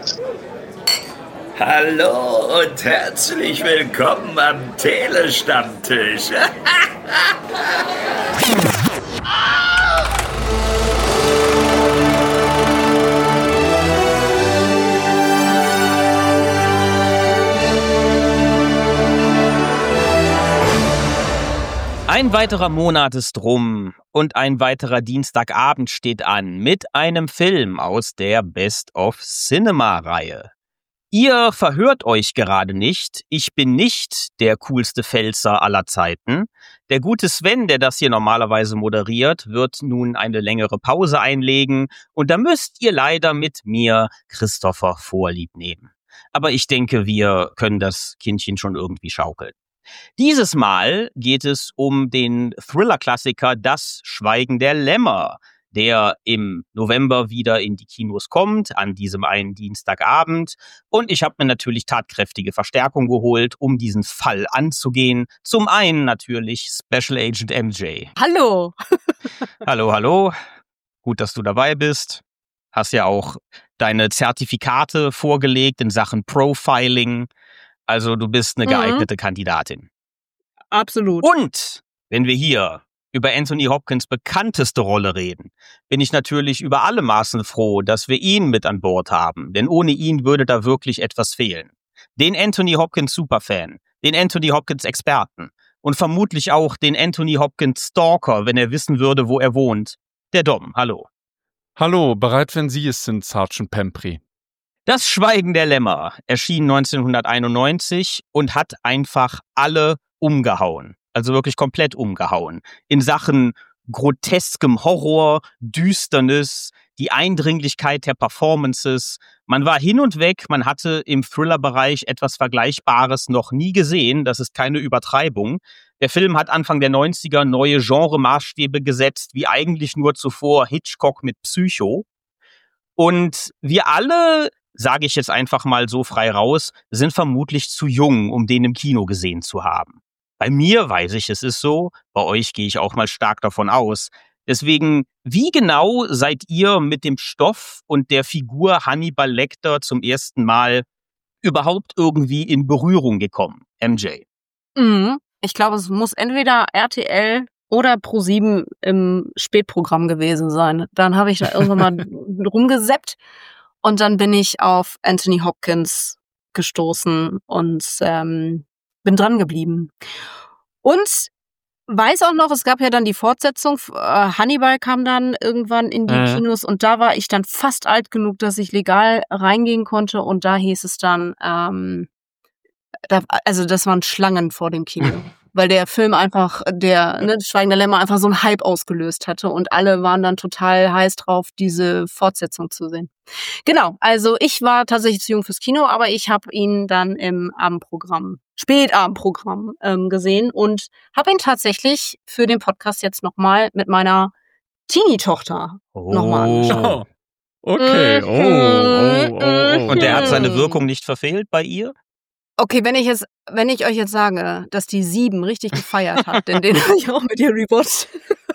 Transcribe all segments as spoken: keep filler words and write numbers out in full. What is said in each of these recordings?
Hallo und herzlich willkommen am Telestammtisch. Ein weiterer Monat ist rum und ein weiterer Dienstagabend steht an mit einem Film aus der Best-of-Cinema-Reihe. Ihr verhört euch gerade nicht, ich bin nicht der coolste Pfälzer aller Zeiten. Der gute Sven, der das hier normalerweise moderiert, wird nun eine längere Pause einlegen und da müsst ihr leider mit mir Christopher Vorlieb nehmen. Aber ich denke, wir können das Kindchen schon irgendwie schaukeln. Dieses Mal geht es um den Thriller-Klassiker Das Schweigen der Lämmer, der im November wieder in die Kinos kommt, an diesem einen Dienstagabend. Und ich habe mir natürlich tatkräftige Verstärkung geholt, um diesen Fall anzugehen. Zum einen natürlich Special Agent M J. Hallo. Hallo, hallo. Gut, dass du dabei bist. Hast ja auch deine Zertifikate vorgelegt in Sachen Profiling. Also du bist eine geeignete mhm. Kandidatin. Absolut. Und wenn wir hier über Anthony Hopkins' bekannteste Rolle reden, bin ich natürlich über alle Maßen froh, dass wir ihn mit an Bord haben. Denn ohne ihn würde da wirklich etwas fehlen. Den Anthony Hopkins Superfan, den Anthony Hopkins Experten und vermutlich auch den Anthony Hopkins Stalker, wenn er wissen würde, wo er wohnt. Der Dom, hallo. Hallo, bereit, wenn Sie es sind, Sergeant Pempry. Das Schweigen der Lämmer erschien neunzehnhunderteinundneunzig und hat einfach alle umgehauen. Also wirklich komplett umgehauen. In Sachen groteskem Horror, Düsternis, die Eindringlichkeit der Performances. Man war hin und weg, man hatte im Thriller-Bereich etwas Vergleichbares noch nie gesehen. Das ist keine Übertreibung. Der Film hat Anfang der neunziger neue Genre-Maßstäbe gesetzt, wie eigentlich nur zuvor Hitchcock mit Psycho. Und wir alle, sage ich jetzt einfach mal so frei raus, sind vermutlich zu jung, um den im Kino gesehen zu haben. Bei mir weiß ich, es ist so, bei euch gehe ich auch mal stark davon aus. Deswegen, wie genau seid ihr mit dem Stoff und der Figur Hannibal Lecter zum ersten Mal überhaupt irgendwie in Berührung gekommen, M J? Mhm. Ich glaube, es muss entweder R T L oder ProSieben im Spätprogramm gewesen sein. Dann habe ich da irgendwann mal rumgesappt und dann bin ich auf Anthony Hopkins gestoßen und ähm, bin dran geblieben. Und weiß auch noch, es gab ja dann die Fortsetzung, äh, Hannibal kam dann irgendwann in die mhm. Kinos und da war ich dann fast alt genug, dass ich legal reingehen konnte und da hieß es dann, ähm, da, also das waren Schlangen vor dem Kino. Weil der Film einfach, der ne, Schweigen der Lämmer einfach so einen Hype ausgelöst hatte und alle waren dann total heiß drauf, diese Fortsetzung zu sehen. Genau, also ich war tatsächlich zu jung fürs Kino, aber ich habe ihn dann im Abendprogramm, Spätabendprogramm ähm, gesehen und habe ihn tatsächlich für den Podcast jetzt nochmal mit meiner Teenie-Tochter oh. nochmal angeschaut. Okay, oh, oh, oh, oh. Und der hat seine Wirkung nicht verfehlt bei ihr? Okay, wenn ich jetzt, wenn ich euch jetzt sage, dass die sieben richtig gefeiert hat, denn den habe ich auch mit ihr rewatcht.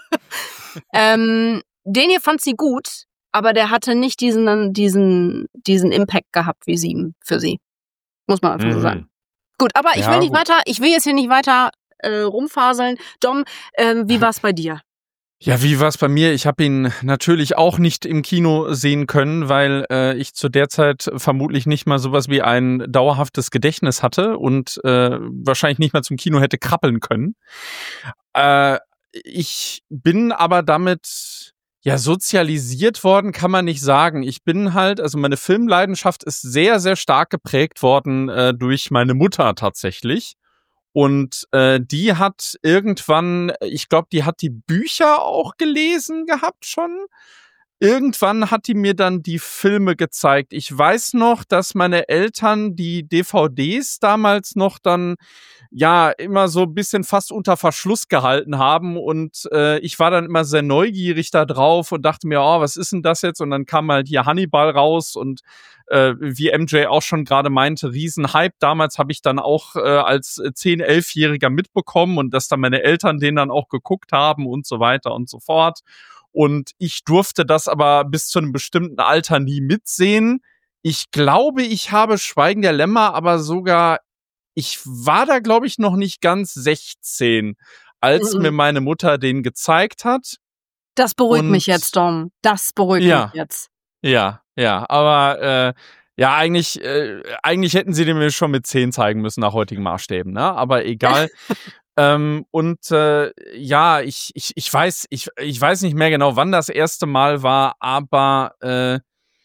ähm, den hier fand sie gut, aber der hatte nicht diesen, diesen, diesen Impact gehabt wie sieben für sie. Muss man einfach mhm. so sagen. Gut, aber ich ja, will nicht gut. weiter, ich will jetzt hier nicht weiter äh, rumfaseln. Dom, ähm, wie war's bei dir? Ja, wie war es bei mir? Ich habe ihn natürlich auch nicht im Kino sehen können, weil äh, ich zu der Zeit vermutlich nicht mal sowas wie ein dauerhaftes Gedächtnis hatte und äh, wahrscheinlich nicht mal zum Kino hätte krabbeln können. Äh, ich bin aber damit ja sozialisiert worden, kann man nicht sagen. Ich bin halt, also meine Filmleidenschaft ist sehr, sehr stark geprägt worden äh, durch meine Mutter tatsächlich. Und äh, die hat irgendwann, ich glaube, die hat die Bücher auch gelesen gehabt schon. Irgendwann hat die mir dann die Filme gezeigt. Ich weiß noch, dass meine Eltern die D V Ds damals noch dann ja immer so ein bisschen fast unter Verschluss gehalten haben und äh, ich war dann immer sehr neugierig da drauf und dachte mir, oh, was ist denn das jetzt? Und dann kam halt hier Hannibal raus und äh, wie M J auch schon gerade meinte, Riesenhype. Damals habe ich dann auch äh, als zehn-, elfjähriger mitbekommen und dass dann meine Eltern den dann auch geguckt haben und so weiter und so fort. Und ich durfte das aber bis zu einem bestimmten Alter nie mitsehen. ich glaube, ich habe Schweigen der Lämmer, aber sogar, ich war da, glaube ich, noch nicht ganz sechzehn, als Mhm. mir meine Mutter den gezeigt hat. Das beruhigt Und- mich jetzt, Dom. Das beruhigt Ja. mich jetzt. Ja, ja, aber äh, ja, eigentlich, äh, eigentlich hätten sie den mir schon mit zehn zeigen müssen nach heutigen Maßstäben, ne? Aber egal. ähm, und äh, ja, ich, ich, ich weiß, ich, ich weiß nicht mehr genau, wann das erste Mal war, aber äh,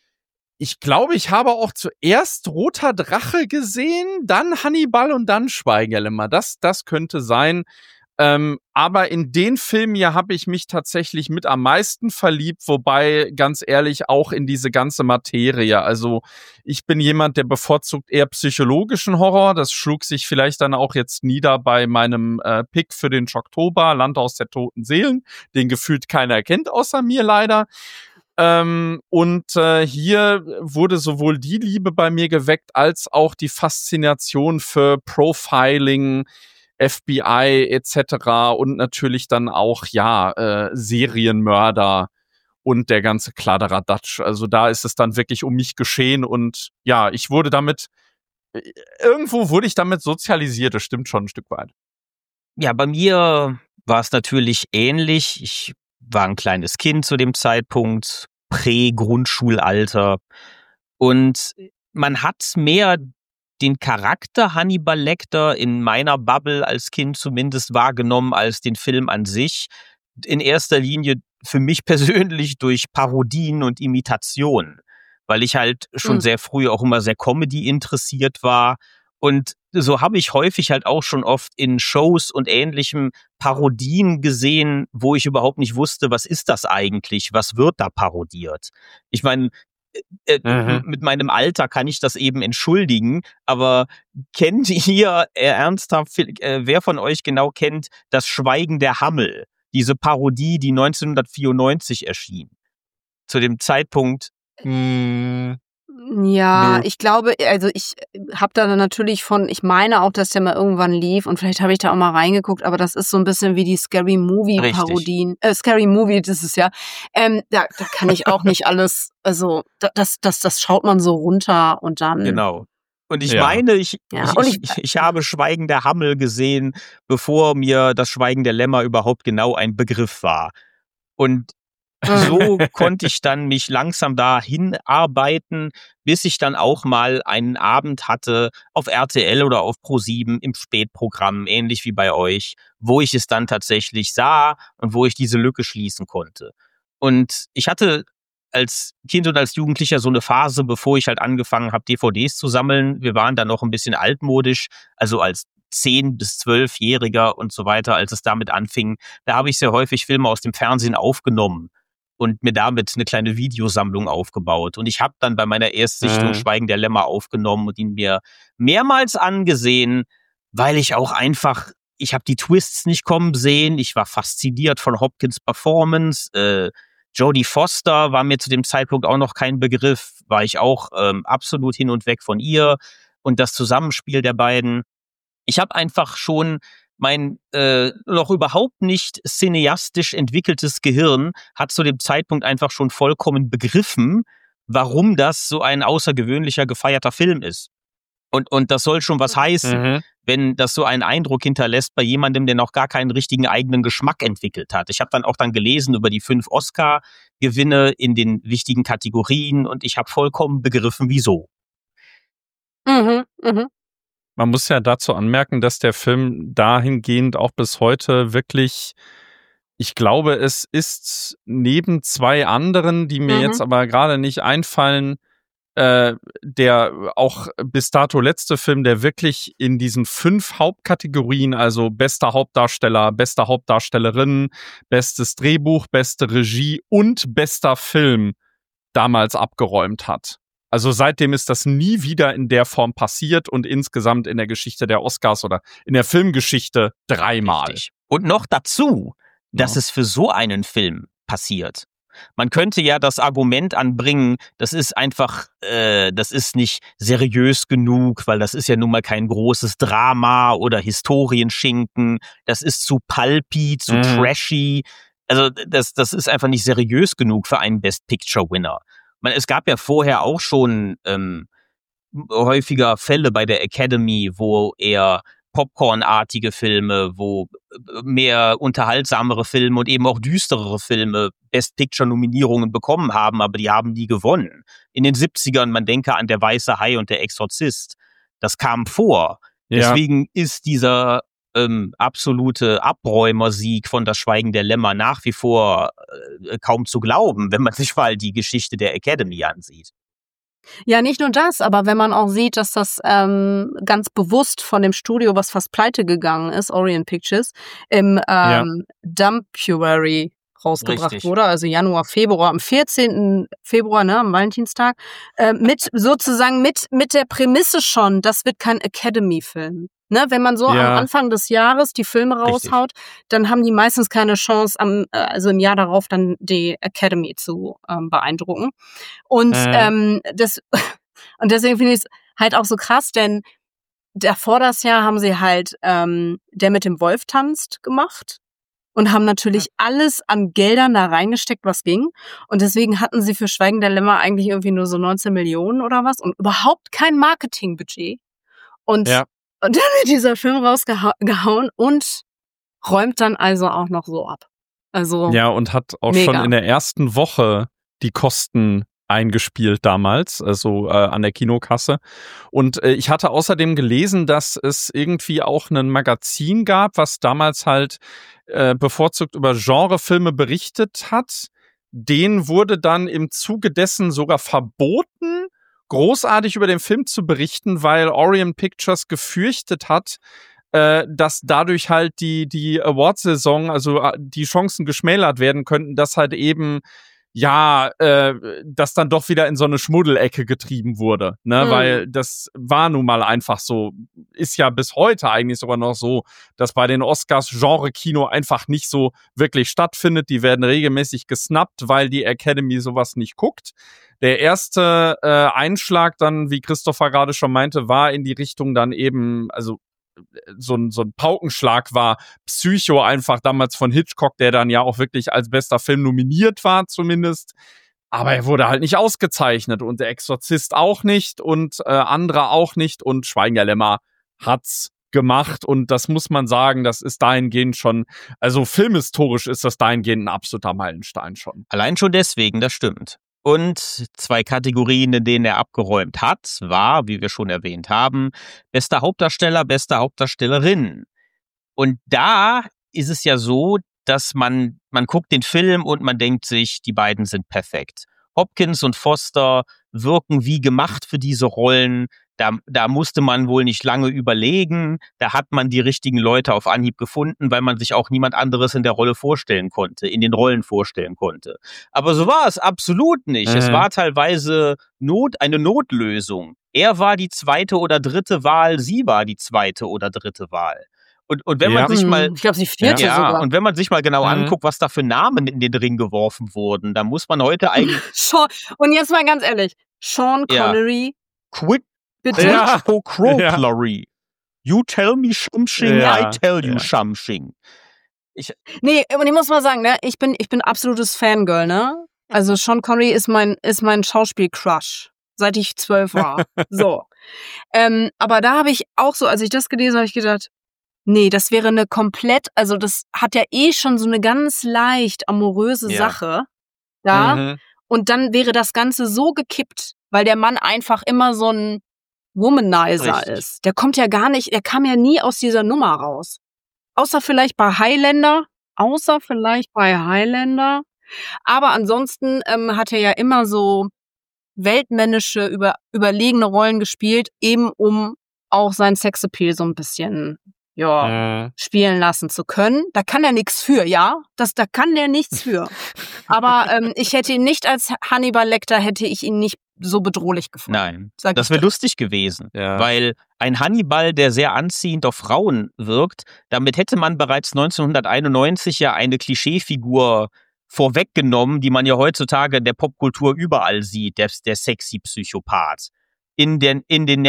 ich glaube, ich habe auch zuerst Roter Drache gesehen, dann Hannibal und dann Schweigen der Lämmer. Das, das könnte sein. Ähm, aber in den Filmen hier habe ich mich tatsächlich mit am meisten verliebt, wobei ganz ehrlich auch in diese ganze Materie. Also ich bin jemand, der bevorzugt eher psychologischen Horror. Das schlug sich vielleicht dann auch jetzt nieder bei meinem äh, Pick für den Oktober, Land aus der toten Seelen, den gefühlt keiner kennt außer mir leider. Ähm, und äh, hier wurde sowohl die Liebe bei mir geweckt, als auch die Faszination für Profiling, F B I et cetera und natürlich dann auch, ja, äh, Serienmörder und der ganze Kladderadatsch. Also da ist es dann wirklich um mich geschehen und ja, ich wurde damit, äh, irgendwo wurde ich damit sozialisiert, das stimmt schon ein Stück weit. Ja, bei mir war es natürlich ähnlich. Ich war ein kleines Kind zu dem Zeitpunkt, Prä-Grundschulalter. Und man hat mehr den Charakter Hannibal Lecter in meiner Bubble als Kind zumindest wahrgenommen als den Film an sich. In erster Linie für mich persönlich durch Parodien und Imitationen, weil ich halt schon Mhm. sehr früh auch immer sehr Comedy interessiert war. Und so habe ich häufig halt auch schon oft in Shows und ähnlichem Parodien gesehen, wo ich überhaupt nicht wusste, was ist das eigentlich? Was wird da parodiert? Ich meine, äh, Mhm. mit meinem Alter kann ich das eben entschuldigen, aber kennt ihr äh, ernsthaft, äh, wer von euch genau kennt das Schweigen der Hammel? Diese Parodie, die neunzehnhundertvierundneunzig erschien. Zu dem Zeitpunkt, Hm, Ja, Nö. ich glaube, also ich habe da natürlich von, ich meine auch, dass der mal irgendwann lief und vielleicht habe ich da auch mal reingeguckt, aber das ist so ein bisschen wie die Scary Movie Richtig. Parodien. Äh, Scary Movie, das ist ja. Ähm, da, da kann ich auch nicht alles, also da- das, das, das schaut man so runter und dann. genau. Und ich Ja. meine, ich, Ja, ich, und ich, ich, ich habe Schweigen der Hammel gesehen, bevor mir das Schweigen der Lämmer überhaupt genau ein Begriff war. Und so konnte ich dann mich langsam dahin arbeiten, bis ich dann auch mal einen Abend hatte auf R T L oder auf ProSieben im Spätprogramm, ähnlich wie bei euch, wo ich es dann tatsächlich sah und wo ich diese Lücke schließen konnte. Und ich hatte als Kind und als Jugendlicher so eine Phase, bevor ich halt angefangen habe, D V Ds zu sammeln. Wir waren dann noch ein bisschen altmodisch, also als zehn- bis zwölfjähriger und so weiter, als es damit anfing. Da habe ich sehr häufig Filme aus dem Fernsehen aufgenommen und mir damit eine kleine Videosammlung aufgebaut. Und ich habe dann bei meiner Erstsichtung Mhm. Schweigen der Lämmer aufgenommen und ihn mir mehrmals angesehen, weil ich auch einfach, ich habe die Twists nicht kommen sehen. Ich war fasziniert von Hopkins' Performance. Äh, Jodie Foster war mir zu dem Zeitpunkt auch noch kein Begriff, war ich auch ähm, absolut hin und weg von ihr. Und das Zusammenspiel der beiden. Ich habe einfach schon mein äh, noch überhaupt nicht cineastisch entwickeltes Gehirn hat zu dem Zeitpunkt einfach schon vollkommen begriffen, warum das so ein außergewöhnlicher, gefeierter Film ist. Und, und das soll schon was heißen, Mhm. wenn das so einen Eindruck hinterlässt bei jemandem, der noch gar keinen richtigen eigenen Geschmack entwickelt hat. Ich habe dann auch dann gelesen über die fünf Oscar-Gewinne in den wichtigen Kategorien und ich habe vollkommen begriffen, wieso. Mhm, mhm. Man muss ja dazu anmerken, dass der Film dahingehend auch bis heute wirklich, ich glaube, es ist neben zwei anderen, die mir Mhm. jetzt aber gerade nicht einfallen, äh, der auch bis dato letzte Film, der wirklich in diesen fünf Hauptkategorien, also bester Hauptdarsteller, beste Hauptdarstellerin, bestes Drehbuch, beste Regie und bester Film damals abgeräumt hat. Also seitdem ist das nie wieder in der Form passiert und insgesamt in der Geschichte der Oscars oder in der Filmgeschichte dreimal. Richtig. Und noch dazu, dass Ja. es für so einen Film passiert. Man könnte ja das Argument anbringen, das ist einfach, äh, das ist nicht seriös genug, weil das ist ja nun mal kein großes Drama oder Historienschinken. Das ist zu pulpy, zu Mhm. trashy. Also das, das ist einfach nicht seriös genug für einen Best Picture Winner. man, es gab ja vorher auch schon ähm, häufiger Fälle bei der Academy, wo eher Popcorn-artige Filme, wo mehr unterhaltsamere Filme und eben auch düsterere Filme Best Picture-Nominierungen bekommen haben, aber die haben nie gewonnen. In den siebzigern, man denke an Der Weiße Hai und Der Exorzist, das kam vor. Ja. Deswegen ist dieser ähm, absolute Abräumersieg von Das Schweigen der Lämmer nach wie vor äh, kaum zu glauben, wenn man sich mal die Geschichte der Academy ansieht. Ja, nicht nur das, aber wenn man auch sieht, dass das ähm, ganz bewusst von dem Studio, was fast pleite gegangen ist, Orient Pictures, im ähm, ja. Dumpuary rausgebracht Richtig. wurde, also Januar, Februar, am vierzehnten Februar, ne, am Valentinstag, äh, mit sozusagen mit mit der Prämisse schon, das wird kein Academy-Film. Ne, wenn man so ja. am Anfang des Jahres die Filme raushaut, Richtig. dann haben die meistens keine Chance, am, also im Jahr darauf dann die Academy zu ähm, beeindrucken. Und äh. ähm, das und deswegen finde ich es halt auch so krass, denn davor das Jahr haben sie halt ähm, Der mit dem Wolf tanzt gemacht und haben natürlich ja. alles an Geldern da reingesteckt, was ging. Und deswegen hatten sie für Schweigen der Lämmer eigentlich irgendwie nur so neunzehn Millionen oder was und überhaupt kein Marketingbudget. Und ja. Und dann wird dieser Film rausgehauen und räumt dann also auch noch so ab. Also ja, und hat auch mega. schon in der ersten Woche die Kosten eingespielt damals, also äh, an der Kinokasse. Und äh, ich hatte außerdem gelesen, dass es irgendwie auch ein Magazin gab, was damals halt äh, bevorzugt über Genrefilme berichtet hat. Den wurde dann im Zuge dessen sogar verboten, großartig über den Film zu berichten, weil Orient Pictures gefürchtet hat, äh, dass dadurch halt die die Award-Saison, also äh, die Chancen geschmälert werden könnten, dass halt eben ja, äh, das dann doch wieder in so eine Schmuddelecke getrieben wurde, ne, mhm. weil das war nun mal einfach so, ist ja bis heute eigentlich sogar noch so, dass bei den Oscars Genre-Kino einfach nicht so wirklich stattfindet, die werden regelmäßig gesnappt, weil die Academy sowas nicht guckt. Der erste äh, Einschlag dann, wie Christopher gerade schon meinte, war in die Richtung dann eben, also so ein, so ein Paukenschlag war Psycho einfach damals von Hitchcock, der dann ja auch wirklich als bester Film nominiert war zumindest. Aber er wurde halt nicht ausgezeichnet und Der Exorzist auch nicht und äh, andere auch nicht und Schweigen der Lämmer hat's gemacht und das muss man sagen, das ist dahingehend schon, also filmhistorisch ist das dahingehend ein absoluter Meilenstein schon. Allein schon deswegen, das stimmt. Und zwei Kategorien, in denen er abgeräumt hat, war, wie wir schon erwähnt haben, bester Hauptdarsteller, beste Hauptdarstellerin. Und da ist es ja so, dass man, man guckt den Film und man denkt sich, die beiden sind perfekt. Hopkins und Foster wirken wie gemacht für diese Rollen. Da, da musste man wohl nicht lange überlegen. Da hat man die richtigen Leute auf Anhieb gefunden, weil man sich auch niemand anderes in der Rolle vorstellen konnte, in den Rollen vorstellen konnte. Aber so war es absolut nicht. Mhm. Es war teilweise Not, eine Notlösung. Er war die zweite oder dritte Wahl, sie war die zweite oder dritte Wahl. Und, und wenn ja. man sich mal, ich glaube, sie vierte ja, sogar. Und wenn man sich mal genau mhm. anguckt, was da für Namen in den Ring geworfen wurden, dann muss man heute eigentlich. Und jetzt mal ganz ehrlich, Sean Connery, ja. Quid Ja. pro Crowclery. Ja. You tell me something, ja. I tell you ja. something. Ich, nee, und ich muss mal sagen, ne, ich bin, ich bin absolutes Fangirl, ne? Also Sean Connery ist mein, ist mein Schauspiel-Crush, seit ich zwölf war. so. Ähm, aber da habe ich auch so, als ich das gelesen habe, habe ich gedacht, nee, das wäre eine komplett, also das hat ja eh schon so eine ganz leicht amoröse ja. Sache da. Mhm. Und dann wäre das Ganze so gekippt, weil der Mann einfach immer so ein Womanizer Richtig. ist. Der kommt ja gar nicht, der kam ja nie aus dieser Nummer raus. Außer vielleicht bei Highlander. Außer vielleicht bei Highlander. Aber ansonsten ähm, hat er ja immer so weltmännische, über, überlegene Rollen gespielt, eben um auch sein Sexappeal so ein bisschen ja, äh. spielen lassen zu können. Da kann er nichts für, ja? Das, da kann der nichts für. Aber ähm, ich hätte ihn nicht als Hannibal Lecter, hätte ich ihn nicht so bedrohlich gefunden. Nein, das wäre lustig gewesen, ja. weil ein Hannibal, der sehr anziehend auf Frauen wirkt, damit hätte man bereits neunzehnhunderteinundneunzig ja eine Klischeefigur vorweggenommen, die man ja heutzutage in der Popkultur überall sieht, der, der sexy Psychopath. In den, in den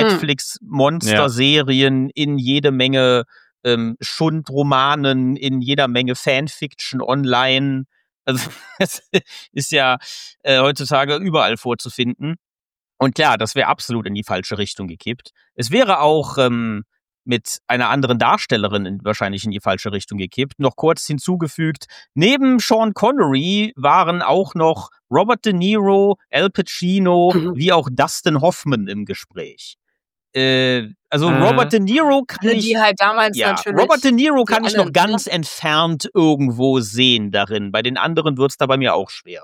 Netflix-Monster-Serien, in jede Menge ähm, Schundromanen, in jeder Menge Fanfiction online. Also es ist ja äh, heutzutage überall vorzufinden. Und klar, das wäre absolut in die falsche Richtung gekippt. Es wäre auch ähm, mit einer anderen Darstellerin in, wahrscheinlich in die falsche Richtung gekippt. Noch kurz hinzugefügt, neben Sean Connery waren auch noch Robert De Niro, Al Pacino, Mhm. wie auch Dustin Hoffman im Gespräch. Äh, also Mhm. Robert De Niro kann Alle, ich... die halt damals Ja, natürlich. Robert De Niro die kann ich alle, noch ganz entfernt irgendwo sehen darin. Bei den anderen wird's da bei mir auch schwer.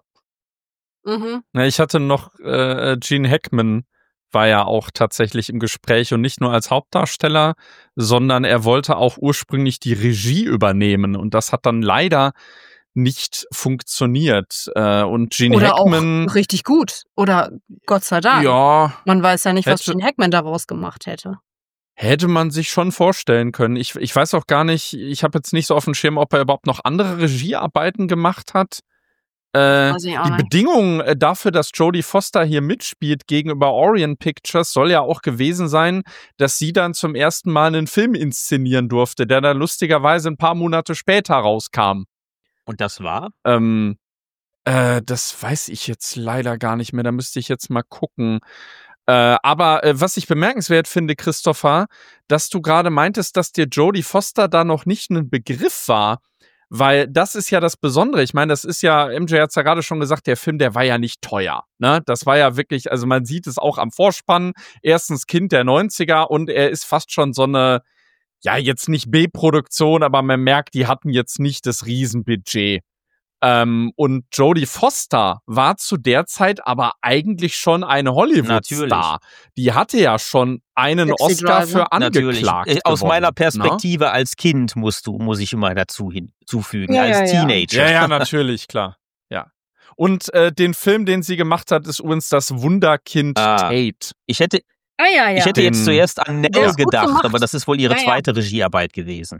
Mhm. Na, ich hatte noch äh, Gene Hackman war ja auch tatsächlich im Gespräch und nicht nur als Hauptdarsteller, sondern er wollte auch ursprünglich die Regie übernehmen und das hat dann leider nicht funktioniert. Äh, und Gene Oder Hackman, auch richtig gut. Oder Gott sei Dank. ja, Man weiß ja nicht, was hätte- Gene Hackman daraus gemacht hätte. hätte man sich schon vorstellen können. Ich, ich weiß auch gar nicht, ich habe jetzt nicht so auf dem Schirm, ob er überhaupt noch andere Regiearbeiten gemacht hat. Äh, Weiß ich auch die nicht. Bedingung äh, dafür, dass Jodie Foster hier mitspielt gegenüber Orion Pictures, soll ja auch gewesen sein, dass sie dann zum ersten Mal einen Film inszenieren durfte, der dann lustigerweise ein paar Monate später rauskam. Und das war? Ähm, äh, das weiß ich jetzt leider gar nicht mehr, da müsste ich jetzt mal gucken. Äh, aber äh, was ich bemerkenswert finde, Christopher, dass du gerade meintest, dass dir Jodie Foster da noch nicht ein Begriff war. Weil das ist ja das Besondere. Ich meine, das ist ja, M J hat es ja gerade schon gesagt, der Film, der war ja nicht teuer. Ne? Das war ja wirklich, also man sieht es auch am Vorspann. Erstens Kind der neunziger und er ist fast schon so eine, ja, jetzt nicht B-Produktion, aber man merkt, die hatten jetzt nicht das Riesenbudget. Ähm, und Jodie Foster war zu der Zeit aber eigentlich schon eine Hollywood-Star. Die hatte ja schon einen Taxi Oscar Driver. für Natürlich. angeklagt. Äh, Aus gewonnen, meiner ne? Perspektive als Kind musst du, muss ich immer dazu hinzufügen, Ja, als ja, ja. Teenager. Ja, ja, natürlich, klar. Ja. Und äh, den Film, den sie gemacht hat, ist übrigens das Wunderkind Ah. Tate. Ich hätte, Ah ja, ja. ich hätte Den- jetzt zuerst an Nell Der ist gut gedacht, gemacht. aber das ist wohl ihre Ja, ja. zweite Regiearbeit gewesen.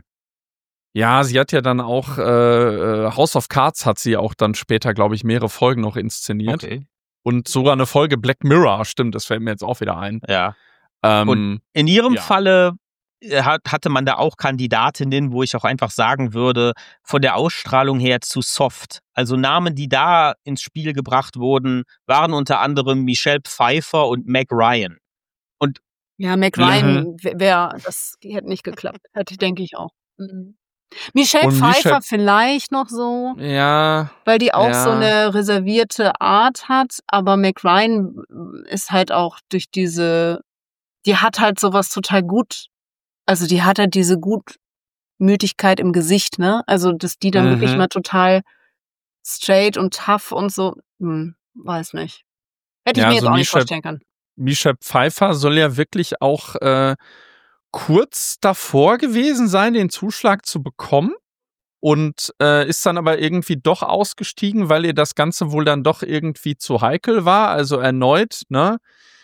Ja, sie hat ja dann auch äh, äh, House of Cards hat sie auch dann später, glaube ich, mehrere Folgen noch inszeniert. Okay. Und sogar eine Folge Black Mirror, stimmt, das fällt mir jetzt auch wieder ein. Ja. Ähm, Und In ihrem Ja. Falle äh, hat, hatte man da auch Kandidatinnen, wo ich auch einfach sagen würde, von der Ausstrahlung her zu soft. Also Namen, die da ins Spiel gebracht wurden, waren unter anderem Michelle Pfeiffer und Meg Ryan. Ja, Meg Ryan wäre, das hätte nicht geklappt. Hätte, denke ich auch. Mhm. Michelle Und Pfeiffer Michelle- vielleicht noch so, ja, weil die auch Ja. so eine reservierte Art hat, aber Meg Ryan ist halt auch durch diese, die hat halt sowas total gut, also die hat halt diese Gutmütigkeit im Gesicht, ne? Also, dass die dann Mhm. wirklich mal total straight und tough und so, hm, weiß nicht. Hätte ich Ja, mir jetzt so auch nicht Michelle- vorstellen können. Michelle Pfeiffer soll ja wirklich auch äh, kurz davor gewesen sein, den Zuschlag zu bekommen. Und äh, ist dann aber irgendwie doch ausgestiegen, weil ihr das Ganze wohl dann doch irgendwie zu heikel war. Also erneut, ne?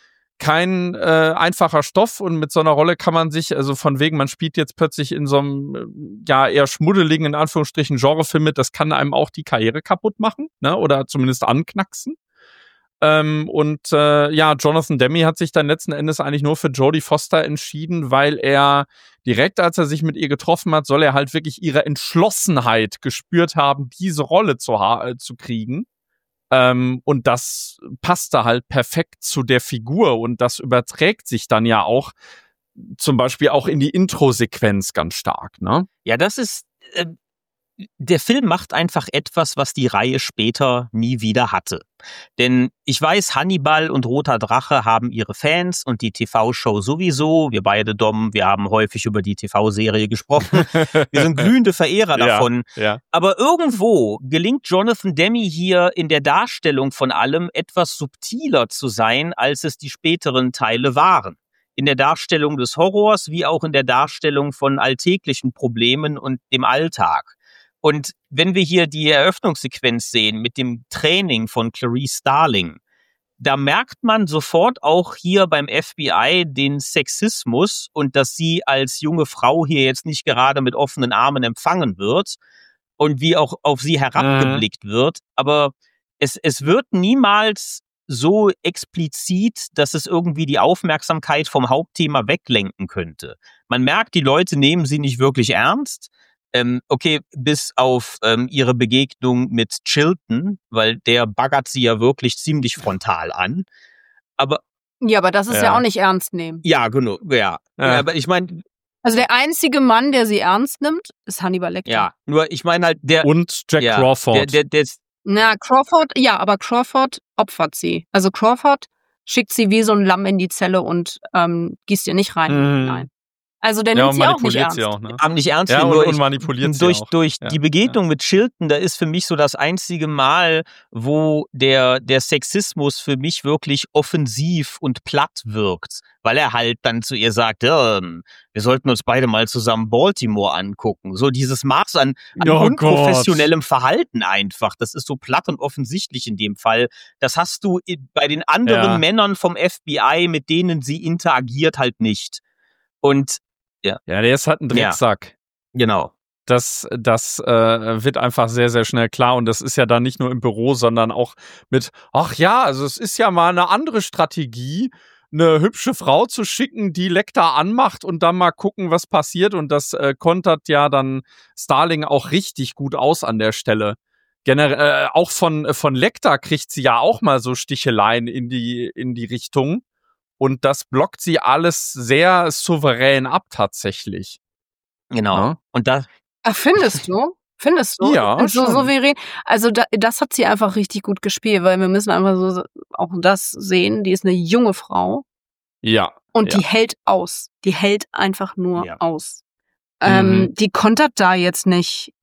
Kein äh, einfacher Stoff und mit so einer Rolle kann man sich, also von wegen, man spielt jetzt plötzlich in so einem, äh, ja, eher schmuddeligen, in Anführungsstrichen, Genrefilm mit, das kann einem auch die Karriere kaputt machen, ne? Oder zumindest anknacksen. Ähm, und äh, ja, Jonathan Demme hat sich dann letzten Endes eigentlich nur für Jodie Foster entschieden, weil er direkt, als er sich mit ihr getroffen hat, soll er halt wirklich ihre Entschlossenheit gespürt haben, diese Rolle zu, ha- äh, zu kriegen. Ähm, und das passte halt perfekt zu der Figur und das überträgt sich dann ja auch zum Beispiel auch in die Intro-Sequenz ganz stark, ne? Ja, das ist, äh, der Film macht einfach etwas, was die Reihe später nie wieder hatte. Denn ich weiß, Hannibal und Roter Drache haben ihre Fans und die T V-Show sowieso. Wir beide, Dom, wir haben häufig über die T V-Serie gesprochen. Wir sind glühende Verehrer Ja, davon. Ja. Aber irgendwo gelingt Jonathan Demme hier in der Darstellung von allem etwas subtiler zu sein, als es die späteren Teile waren. In der Darstellung des Horrors wie auch in der Darstellung von alltäglichen Problemen und dem Alltag. Und wenn wir hier die Eröffnungssequenz sehen mit dem Training von Clarice Starling, da merkt man sofort auch hier beim F B I den Sexismus und dass sie als junge Frau hier jetzt nicht gerade mit offenen Armen empfangen wird und wie auch auf sie herabgeblickt wird. Aber es, es wird niemals so explizit, dass es irgendwie die Aufmerksamkeit vom Hauptthema weglenken könnte. Man merkt, die Leute nehmen sie nicht wirklich ernst. Ähm, okay, bis auf ähm, ihre Begegnung mit Chilton, weil der baggert sie ja wirklich ziemlich frontal an. Aber Ja, aber das ist ja, Ja. auch nicht ernst nehmen. ja, genau, ja. Ja. Aber ich meine, Also der einzige Mann, der sie ernst nimmt, ist Hannibal Lecter. ja, nur ich meine halt, der, Und Jack ja, Crawford. der, der, der, Na, Crawford, ja, aber Crawford opfert sie. Also Crawford schickt sie wie so ein Lamm in die Zelle und ähm, gießt ihr nicht rein. Mhm. Nein. Also der ja, nimmt und sie auch nicht manipuliert ernst. sie auch, ne? haben nicht ernst Ja, nehmen, und, nur und ich, manipuliert sie durch, auch. durch Ja. die Begegnung mit Chilton, da ist für mich so das einzige Mal, wo der, der Sexismus für mich wirklich offensiv und platt wirkt, weil er halt dann zu ihr sagt, ähm, wir sollten uns beide mal zusammen Baltimore angucken. So dieses Maß an, an Oh unprofessionellem Verhalten einfach, das ist so platt und offensichtlich in dem Fall. Das hast du i- bei den anderen Ja. Männern vom F B I, mit denen sie interagiert, halt nicht. Und Ja, der ist halt ein Ja. Drecksack. genau. Das, das äh, wird einfach sehr, sehr schnell klar. Und das ist ja dann nicht nur im Büro, sondern auch mit, ach ja, also es ist ja mal eine andere Strategie, eine hübsche Frau zu schicken, die Lecter anmacht und dann mal gucken, was passiert. Und das äh, kontert ja dann Starling auch richtig gut aus an der Stelle. Generell, äh, auch von, von Lecter kriegt sie ja auch mal so Sticheleien in die, in die Richtung. Und das blockt sie alles sehr souverän ab, tatsächlich. Genau. Ja. Und da, Ach, findest du? Findest du? Ja, Also schon. souverän. Also da, das hat sie einfach richtig gut gespielt, weil wir müssen einfach so auch das sehen. Die ist eine junge Frau Ja. und ja. die hält aus. Die hält einfach nur Ja. aus. Ähm, Mhm. Die kontert da jetzt nicht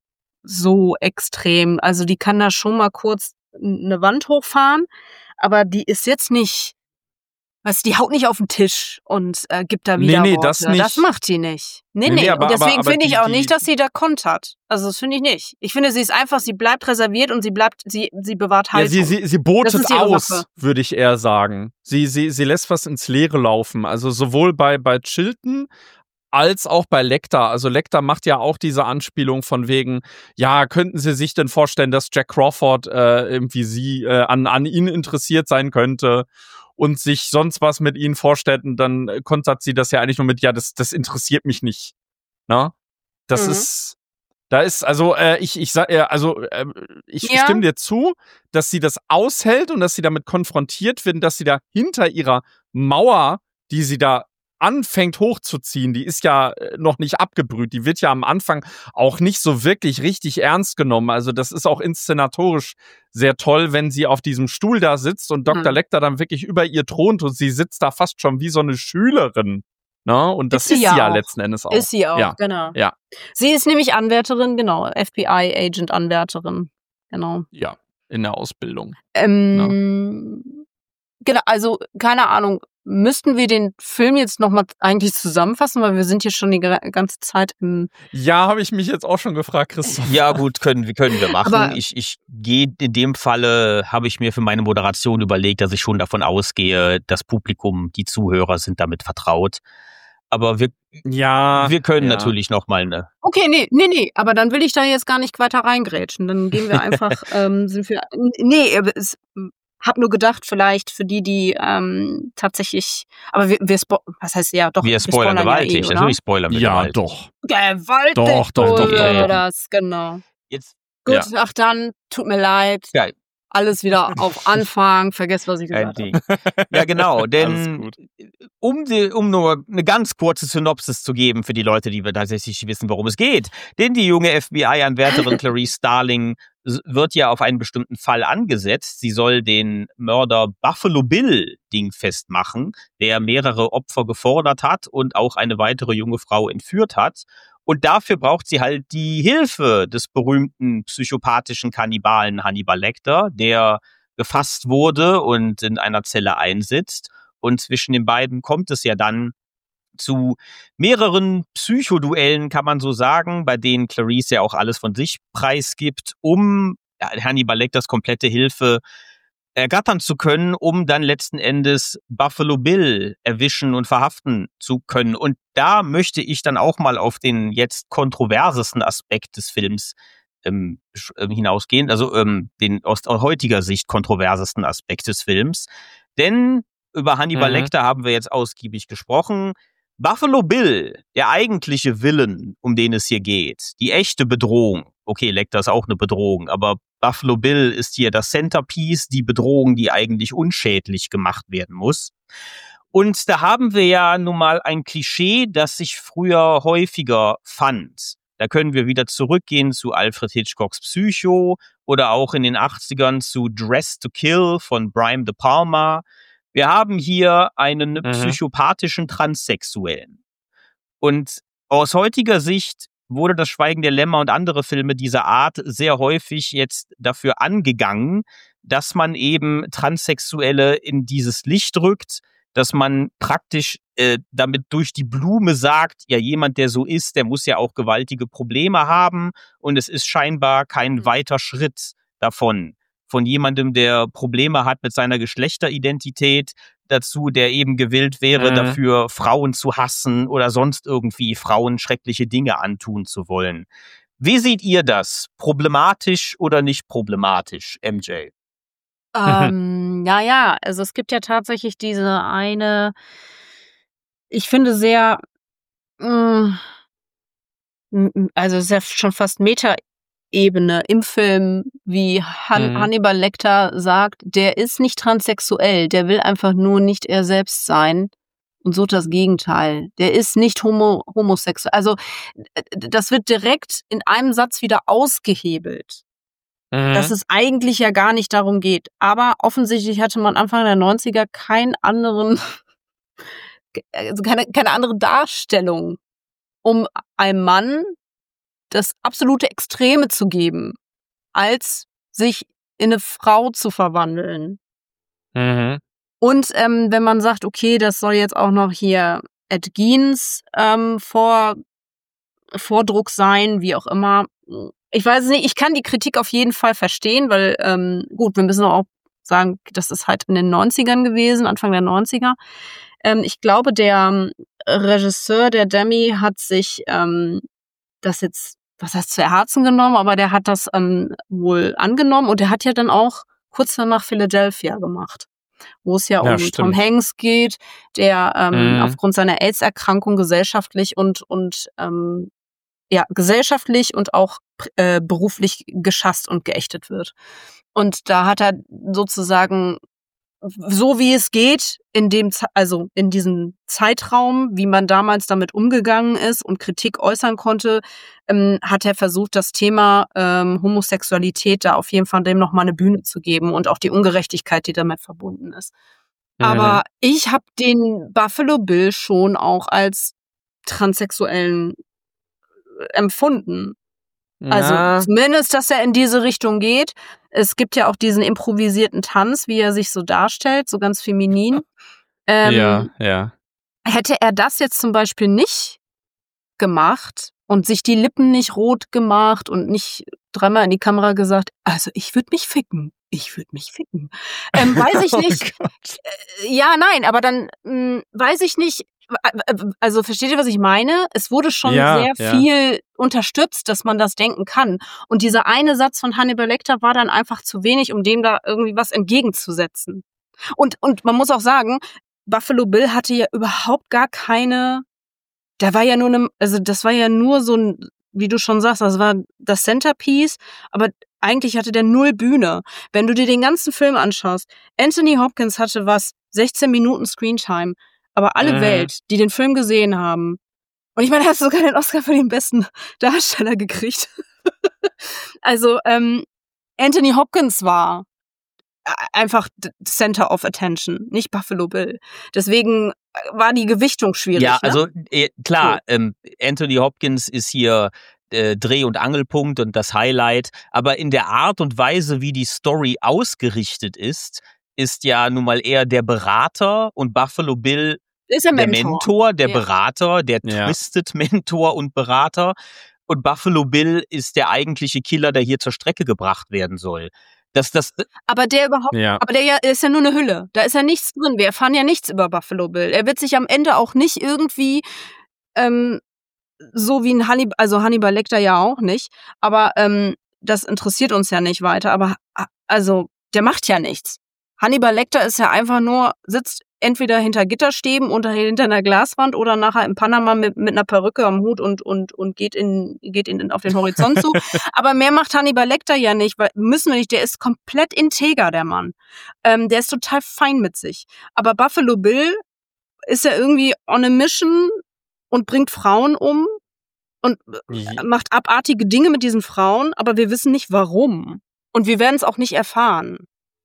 so extrem. Also die kann da schon mal kurz eine Wand hochfahren, aber die ist jetzt nicht, weißt du, die haut nicht auf den Tisch und äh, gibt da Nee, wieder nee, Worte. das nicht. Das macht die nicht. Nee, Nee, nee. nee, aber- und deswegen aber- aber finde ich die- auch die- nicht, dass sie da kontert. Also das finde ich nicht. Ich finde, sie ist einfach, sie bleibt reserviert und sie bleibt, sie, sie bewahrt Ja, Haltung. sie, sie, sie Das botet ist ihre aus, Waffe. würde ich eher sagen. Sie, sie, sie lässt was ins Leere laufen. Also sowohl bei, bei Chilton als auch bei Lecter. Also Lecter macht ja auch diese Anspielung von wegen, ja, könnten Sie sich denn vorstellen, dass Jack Crawford äh, irgendwie sie äh, an, an ihn interessiert sein könnte und sich sonst was mit ihnen vorstellt und dann äh, kontert sie das ja eigentlich nur mit, ja, das, das interessiert mich nicht. Na? Das Mhm. ist, da ist, also äh, ich, ich sag, äh, also äh, ich Ja. stimme dir zu, dass sie das aushält und dass sie damit konfrontiert wird, dass sie da hinter ihrer Mauer, die sie da anfängt hochzuziehen, die ist ja äh, noch nicht abgebrüht, die wird ja am Anfang auch nicht so wirklich richtig ernst genommen. Also das ist auch inszenatorisch sehr toll, wenn sie auf diesem Stuhl da sitzt und Doktor Mhm. Lecter dann wirklich über ihr thront und sie sitzt da fast schon wie so eine Schülerin. Ne? Und das Ist sie ist sie ja ja auch. letzten Endes auch. Ist sie auch, Ja. genau. Ja. Sie ist nämlich Anwärterin, genau. F B I-Agent-Anwärterin. Genau. Ja, in der Ausbildung. Ähm, Genau, also keine Ahnung. Müssten wir den Film jetzt nochmal eigentlich zusammenfassen, weil wir sind hier schon die gra- ganze Zeit im... Ja, habe ich mich jetzt auch schon gefragt, Christoph. ja gut, können, wir- können wir machen. Aber- ich ich gehe, in dem Falle habe ich mir für meine Moderation überlegt, dass ich schon davon ausgehe, das Publikum, die Zuhörer sind damit vertraut. Aber wir, Ja. wir können ja. natürlich nochmal eine. Okay, nee, nee, nee, aber dann will ich da jetzt gar nicht weiter reingrätschen. Dann gehen wir einfach, ähm, sind wir... Nee, es, hab nur gedacht, vielleicht für die, die ähm, tatsächlich... Aber wir, wir spo- was heißt ja, doch, Wir spoilern ja gewaltig. eh, oder? Natürlich spoilern wir Ja, gewaltig. doch. Gewaltig Doch, doch, doch, spoilern doch. wir das, genau. Jetzt, Gut, ach dann, tut mir leid. Geil. Alles wieder auf Anfang. Vergesst, was ich Kein gesagt habe. Ding. Ja, genau, Alles denn gut. um, die, um nur eine ganz kurze Synopsis zu geben für die Leute, die wir tatsächlich wissen, worum es geht. Denn die junge F B I-Anwärterin Clarice Starling s- wird ja auf einen bestimmten Fall angesetzt. Sie soll den Mörder Buffalo Bill dingfest machen, der mehrere Opfer gefordert hat und auch eine weitere junge Frau entführt hat. Und dafür braucht sie halt die Hilfe des berühmten psychopathischen Kannibalen Hannibal Lecter, der gefasst wurde und in einer Zelle einsitzt. Und zwischen den beiden kommt es ja dann zu mehreren Psychoduellen, kann man so sagen, bei denen Clarice ja auch alles von sich preisgibt, um ja, Hannibal Lecters komplette Hilfe ergattern zu können, um dann letzten Endes Buffalo Bill erwischen und verhaften zu können. Und da möchte ich dann auch mal auf den jetzt kontroversesten Aspekt des Films ähm, sch- ähm, hinausgehen, also ähm, den aus heutiger Sicht kontroversesten Aspekt des Films. Denn über Hannibal Mhm. Lecter haben wir jetzt ausgiebig gesprochen. Buffalo Bill, der eigentliche Villain, um den es hier geht, die echte Bedrohung. Okay, Lecter ist auch eine Bedrohung, aber Buffalo Bill ist hier das Centerpiece, die Bedrohung, die eigentlich unschädlich gemacht werden muss. Und da haben wir ja nun mal ein Klischee, das sich früher häufiger fand. Da können wir wieder zurückgehen zu Alfred Hitchcocks Psycho oder auch in den achtzigern zu Dressed to Kill von Brian De Palma. Wir haben hier einen mhm. psychopathischen Transsexuellen. Und aus heutiger Sicht wurde das Schweigen der Lämmer und andere Filme dieser Art sehr häufig jetzt dafür angegangen, dass man eben Transsexuelle in dieses Licht rückt, dass man praktisch äh, damit durch die Blume sagt, ja, jemand, der so ist, der muss ja auch gewaltige Probleme haben und es ist scheinbar kein weiter Schritt davon, von jemandem, der Probleme hat mit seiner Geschlechteridentität, dazu, der eben gewillt wäre, mhm. dafür Frauen zu hassen oder sonst irgendwie Frauen schreckliche Dinge antun zu wollen. Wie seht ihr das? Problematisch oder nicht problematisch, M J? Ähm, ja, ja, also es gibt ja tatsächlich diese eine, ich finde sehr, mh, also es ist ja schon fast Meta-Ebene im Film, wie Han- mhm. Hannibal Lecter sagt, der ist nicht transsexuell, der will einfach nur nicht er selbst sein. Und so das Gegenteil. Der ist nicht homo- homosexuell. Also das wird direkt in einem Satz wieder ausgehebelt. Mhm. Dass es eigentlich ja gar nicht darum geht. Aber offensichtlich hatte man Anfang der neunziger keinen anderen, also keine, keine andere Darstellung, um einem Mann das absolute Extreme zu geben, als sich in eine Frau zu verwandeln. Mhm. Und ähm, wenn man sagt, okay, das soll jetzt auch noch hier Ed Geins ähm, vor, Vordruck sein, wie auch immer. Ich weiß es nicht, ich kann die Kritik auf jeden Fall verstehen, weil, ähm, gut, wir müssen auch sagen, das ist halt in den neunzigern gewesen, Anfang der neunziger. Ähm, ich glaube, der Regisseur, der Demi, hat sich ähm, das jetzt, was heißt zu Herzen genommen, aber der hat das ähm, wohl angenommen und der hat ja dann auch kurz danach Philadelphia gemacht, wo es ja, ja um stimmt. Tom Hanks geht, der ähm, mhm. aufgrund seiner AIDS-Erkrankung gesellschaftlich und und ähm, ja gesellschaftlich und auch äh, beruflich geschasst und geächtet wird. Und da hat er sozusagen, so wie es geht, in dem also in diesem Zeitraum, wie man damals damit umgegangen ist und Kritik äußern konnte, ähm, hat er versucht, das Thema ähm, Homosexualität da auf jeden Fall dem noch mal eine Bühne zu geben und auch die Ungerechtigkeit, die damit verbunden ist. Mhm. Aber ich habe den Buffalo Bill schon auch als transsexuellen empfunden. Also ja. Zumindest, dass er in diese Richtung geht. Es gibt ja auch diesen improvisierten Tanz, wie er sich so darstellt, so ganz feminin. Ähm, ja, ja. Hätte er das jetzt zum Beispiel nicht gemacht und sich die Lippen nicht rot gemacht und nicht dreimal in die Kamera gesagt, also ich würde mich ficken. Ich würde mich ficken. Ähm, weiß ich nicht. Oh äh, ja, nein, aber dann mh, weiß ich nicht. Also versteht ihr, was ich meine? Es wurde schon ja, sehr ja. viel unterstützt, dass man das denken kann. Und dieser eine Satz von Hannibal Lecter war dann einfach zu wenig, um dem da irgendwie was entgegenzusetzen. Und und man muss auch sagen, Buffalo Bill hatte ja überhaupt gar keine, der war ja nur ne, also das war ja nur so ein, wie du schon sagst, das war das Centerpiece, aber eigentlich hatte der null Bühne. Wenn du dir den ganzen Film anschaust, Anthony Hopkins hatte was, sechzehn Minuten Screentime. Aber alle mhm. Welt, die den Film gesehen haben, und ich meine, er hat sogar den Oscar für den besten Darsteller gekriegt. Also ähm, Anthony Hopkins war einfach Center of Attention, nicht Buffalo Bill. Deswegen war die Gewichtung schwierig. Ja, ne? also äh, klar, so. ähm, Anthony Hopkins ist hier äh, Dreh- und Angelpunkt und das Highlight, aber in der Art und Weise, wie die Story ausgerichtet ist, ist ja nun mal eher der Berater und Buffalo Bill ist der Mentor. Mentor, der ja. Berater, der ja. Twisted Mentor und Berater. Und Buffalo Bill ist der eigentliche Killer, der hier zur Strecke gebracht werden soll. Das, das, aber der überhaupt, ja. aber der ja, ist ja nur eine Hülle. Da ist ja nichts drin. Wir erfahren ja nichts über Buffalo Bill. Er wird sich am Ende auch nicht irgendwie ähm, so wie ein Hannibal, also Hannibal Lecter ja auch nicht. Aber ähm, das interessiert uns ja nicht weiter. Aber also der macht ja nichts. Hannibal Lecter ist ja einfach nur, sitzt entweder hinter Gitterstäben oder hinter einer Glaswand oder nachher in Panama mit, mit einer Perücke am Hut und, und, und geht in, geht in, auf den Horizont zu. Aber mehr macht Hannibal Lecter ja nicht, weil, müssen wir nicht, der ist komplett integer, der Mann. Ähm, der ist total fein mit sich. Aber Buffalo Bill ist ja irgendwie on a mission und bringt Frauen um und Ja. macht abartige Dinge mit diesen Frauen, aber wir wissen nicht warum. Und wir werden es auch nicht erfahren.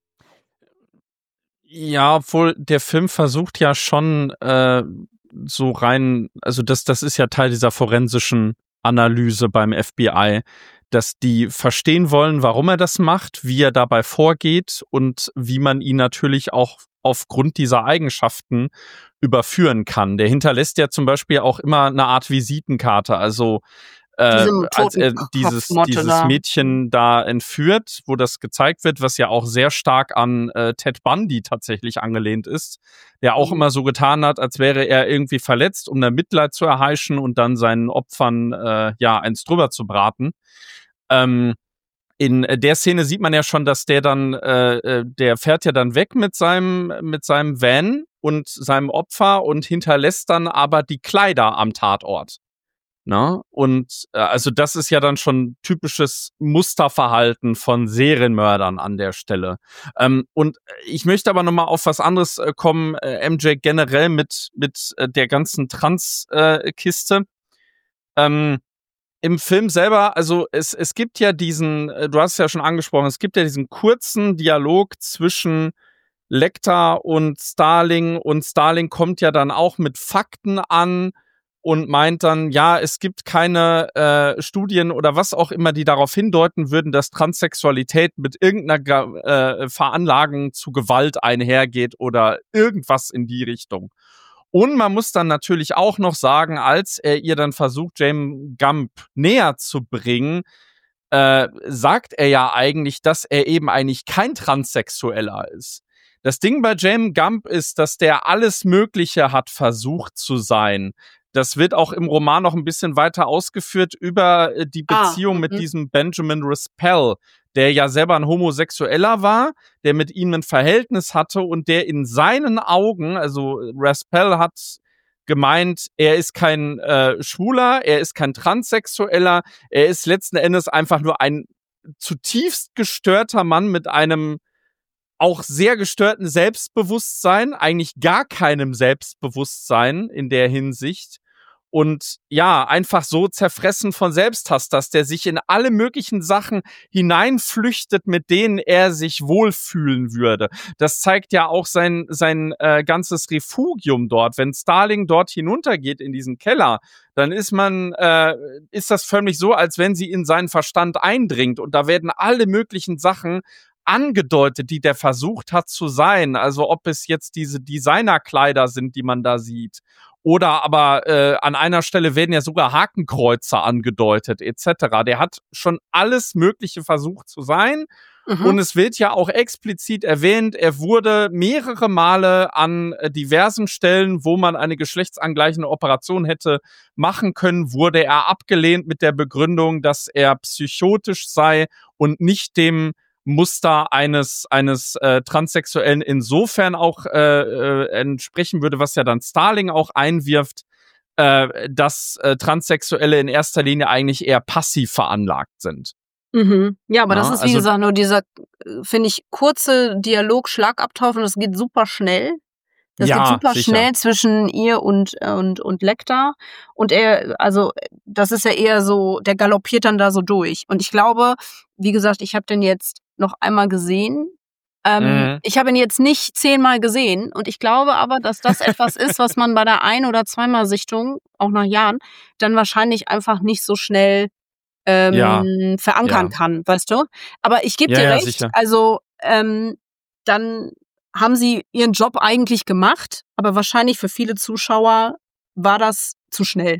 Ja, obwohl der Film versucht ja schon äh, so rein, also das, das ist ja Teil dieser forensischen Analyse beim F B I, dass die verstehen wollen, warum er das macht, wie er dabei vorgeht und wie man ihn natürlich auch aufgrund dieser Eigenschaften überführen kann. Der hinterlässt ja zum Beispiel auch immer eine Art Visitenkarte, also Äh, als er dieses, dieses da. Mädchen da entführt, wo das gezeigt wird, was ja auch sehr stark an äh, Ted Bundy tatsächlich angelehnt ist, der auch Mhm. immer so getan hat, als wäre er irgendwie verletzt, um da Mitleid zu erheischen und dann seinen Opfern äh, ja eins drüber zu braten. Ähm, in der Szene sieht man ja schon, dass der dann, äh, der fährt ja dann weg mit seinem, mit seinem Van und seinem Opfer und hinterlässt dann aber die Kleider am Tatort. Ne? Und äh, also das ist ja dann schon typisches Musterverhalten von Serienmördern an der Stelle. Ähm, und ich möchte aber nochmal auf was anderes äh, kommen, äh, M J, generell mit mit äh, der ganzen Trans-Kiste. Äh, ähm, Im Film selber, also es es gibt ja diesen, äh, du hast es ja schon angesprochen, es gibt ja diesen kurzen Dialog zwischen Lecter und Starling und Starling kommt ja dann auch mit Fakten an und meint dann, ja, es gibt keine äh, Studien oder was auch immer, die darauf hindeuten würden, dass Transsexualität mit irgendeiner äh, Veranlagung zu Gewalt einhergeht oder irgendwas in die Richtung. Und man muss dann natürlich auch noch sagen, als er ihr dann versucht, James Gump näher zu bringen, äh, sagt er ja eigentlich, dass er eben eigentlich kein Transsexueller ist. Das Ding bei James Gump ist, dass der alles Mögliche hat versucht zu sein. Das wird auch im Roman noch ein bisschen weiter ausgeführt über die Beziehung ah, mit mhm. diesem Benjamin Rispel, der ja selber ein Homosexueller war, der mit ihm ein Verhältnis hatte und der in seinen Augen, also Rispel hat gemeint, er ist kein äh, Schwuler, er ist kein Transsexueller, er ist letzten Endes einfach nur ein zutiefst gestörter Mann mit einem auch sehr gestörten Selbstbewusstsein, eigentlich gar keinem Selbstbewusstsein in der Hinsicht. Und ja, einfach so zerfressen von Selbsthass, dass der sich in alle möglichen Sachen hineinflüchtet, mit denen er sich wohlfühlen würde. Das zeigt ja auch sein, sein äh, ganzes Refugium dort. Wenn Starling dort hinuntergeht in diesen Keller, dann ist man, äh, ist das förmlich so, als wenn sie in seinen Verstand eindringt. Und da werden alle möglichen Sachen angedeutet, die der versucht hat zu sein. Also ob es jetzt diese Designerkleider sind, die man da sieht. Oder aber äh, an einer Stelle werden ja sogar Hakenkreuze angedeutet, et cetera. Der hat schon alles Mögliche versucht zu sein. Mhm. Und es wird ja auch explizit erwähnt, er wurde mehrere Male an äh, diversen Stellen, wo man eine geschlechtsangleichende Operation hätte machen können, wurde er abgelehnt mit der Begründung, dass er psychotisch sei und nicht dem Muster eines eines äh, Transsexuellen insofern auch äh, äh, entsprechen würde, was ja dann Starling auch einwirft, äh, dass äh, Transsexuelle in erster Linie eigentlich eher passiv veranlagt sind. Mhm. Ja, aber Ja, das ist, wie also, gesagt, nur dieser, finde ich, kurze Dialog, Schlagabtausch und das geht super schnell. Das ja, geht super sicher. schnell zwischen ihr und, und, und Lecter. Und er, also, das ist ja eher so, der galoppiert dann da so durch. Und ich glaube, wie gesagt, ich habe den jetzt noch einmal gesehen. Ähm, Mhm. Ich habe ihn jetzt nicht zehnmal gesehen. Und ich glaube aber, dass das etwas ist, was man bei der Ein- oder zweimal Sichtung, auch nach Jahren, dann wahrscheinlich einfach nicht so schnell ähm, Ja, verankern ja. kann, weißt du? Aber ich gebe Ja, dir ja, recht, sicher. also ähm, dann haben sie ihren Job eigentlich gemacht, aber wahrscheinlich für viele Zuschauer war das zu schnell.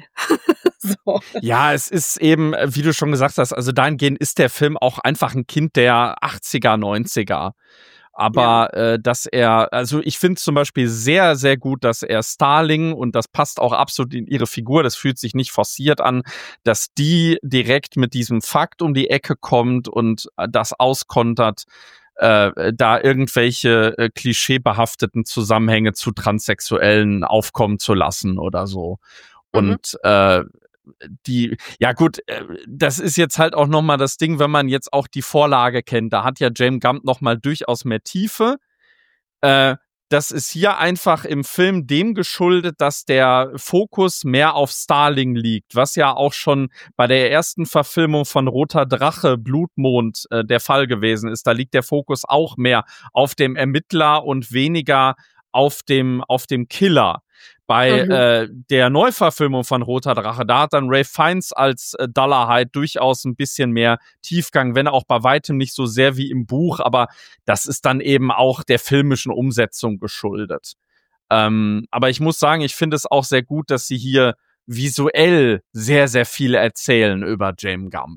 So. Ja, es ist eben, wie du schon gesagt hast, also dahingehend ist der Film auch einfach ein Kind der achtziger, neunziger. Aber ja. äh, dass er, also ich finde zum Beispiel sehr, sehr gut, dass er Starling, und das passt auch absolut in ihre Figur, das fühlt sich nicht forciert an, dass die direkt mit diesem Fakt um die Ecke kommt und das auskontert. äh, da irgendwelche äh, klischeebehafteten Zusammenhänge zu Transsexuellen aufkommen zu lassen oder so. Und mhm. äh, die, ja gut, äh, das ist jetzt halt auch nochmal das Ding, wenn man jetzt auch die Vorlage kennt, da hat ja James Gunn nochmal durchaus mehr Tiefe. Äh, Das ist hier einfach im Film dem geschuldet, dass der Fokus mehr auf Starling liegt, was ja auch schon bei der ersten Verfilmung von Roter Drache, Blutmond, äh, der Fall gewesen ist. Da liegt der Fokus auch mehr auf dem Ermittler und weniger auf dem, auf dem Killer. Bei mhm. äh, der Neuverfilmung von Roter Drache, da hat dann Ralph Fiennes als äh, Dolarhyde durchaus ein bisschen mehr Tiefgang, wenn auch bei weitem nicht so sehr wie im Buch, aber das ist dann eben auch der filmischen Umsetzung geschuldet. Ähm, aber ich muss sagen, ich finde es auch sehr gut, dass sie hier visuell sehr, sehr viel erzählen über James Gunn.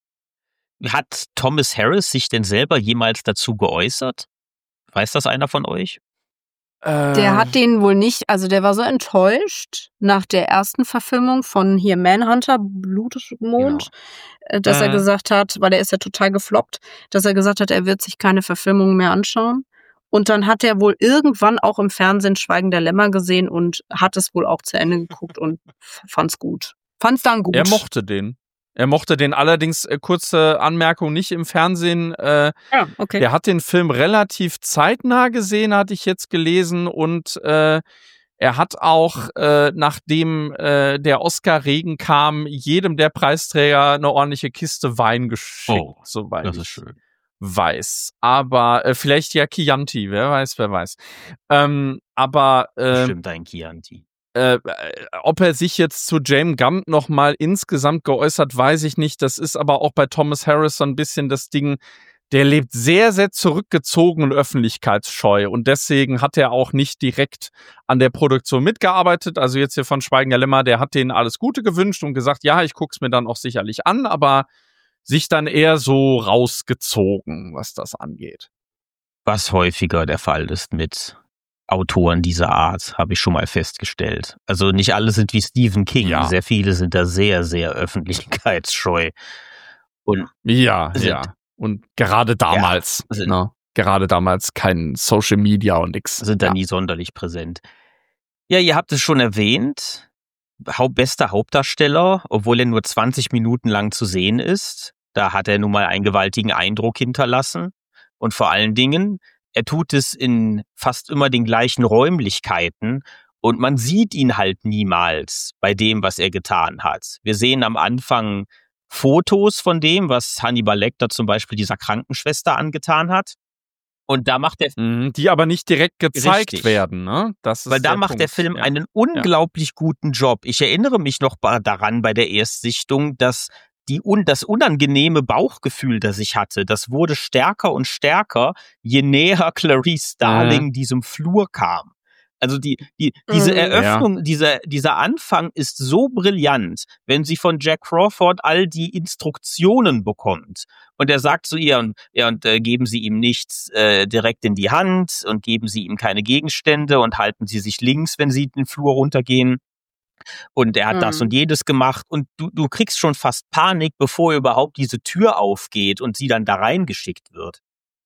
Hat Thomas Harris sich denn selber jemals dazu geäußert? Weiß das einer von euch? Der hat den wohl nicht, also der war so enttäuscht nach der ersten Verfilmung von hier Manhunter, Blutmond, genau. dass äh. er gesagt hat, weil der ist ja total gefloppt, dass er gesagt hat, er wird sich keine Verfilmungen mehr anschauen. Und dann hat er wohl irgendwann auch im Fernsehen Schweigen der Lämmer gesehen und hat es wohl auch zu Ende geguckt und fand's gut. Fand's dann gut. Er mochte den. Er mochte den allerdings, äh, kurze Anmerkung, nicht im Fernsehen. Äh, ah, okay. Der hat den Film relativ zeitnah gesehen, hatte ich jetzt gelesen. Und äh, er hat auch, äh, nachdem äh, der Oscar-Regen kam, jedem der Preisträger eine ordentliche Kiste Wein geschickt, oh, soweit das ich ist schön. weiß. Aber äh, vielleicht ja Chianti, wer weiß, wer weiß. Ähm, aber äh, Bestimmt ein Chianti. Äh, ob er sich jetzt zu James Gunn nochmal insgesamt geäußert, weiß ich nicht. Das ist aber auch bei Thomas Harris so ein bisschen das Ding, der lebt sehr, sehr zurückgezogen und öffentlichkeitsscheu. Und deswegen hat er auch nicht direkt an der Produktion mitgearbeitet. Also jetzt hier von Schweigen der Lämmer, der hat denen alles Gute gewünscht und gesagt, ja, ich guck's mir dann auch sicherlich an, aber sich dann eher so rausgezogen, was das angeht. Was häufiger der Fall ist mit Autoren dieser Art, habe ich schon mal festgestellt. Also nicht alle sind wie Stephen King. Ja. Sehr viele sind da sehr, sehr öffentlichkeitsscheu. Und ja, ja. Und gerade damals, ja, sind, ne? Gerade damals kein Social Media und nix. Sind da ja. nie sonderlich präsent. Ja, ihr habt es schon erwähnt. Haupt, bester Hauptdarsteller, obwohl er nur zwanzig Minuten lang zu sehen ist. Da hat er nun mal einen gewaltigen Eindruck hinterlassen. Und vor allen Dingen, er tut es in fast immer den gleichen Räumlichkeiten und man sieht ihn halt niemals bei dem, was er getan hat. Wir sehen am Anfang Fotos von dem, was Hannibal Lecter zum Beispiel dieser Krankenschwester angetan hat. Und da macht der mhm, die aber nicht direkt gezeigt richtig. werden, ne? Das ist Weil da der macht Punkt. der Film ja. einen unglaublich ja. guten Job. Ich erinnere mich noch daran bei der Erstsichtung, dass Die, das unangenehme Bauchgefühl, das ich hatte, das wurde stärker und stärker, je näher Clarice Starling mhm. diesem Flur kam. Also die, die, diese mhm. Eröffnung, ja. dieser, dieser Anfang ist so brillant, wenn sie von Jack Crawford all die Instruktionen bekommt. Und er sagt zu ihr, und, ja, und äh, geben Sie ihm nichts äh, direkt in die Hand und geben Sie ihm keine Gegenstände und halten Sie sich links, wenn Sie den Flur runtergehen. Und er hat mhm. das und jedes gemacht und du, du kriegst schon fast Panik, bevor überhaupt diese Tür aufgeht und sie dann da reingeschickt wird.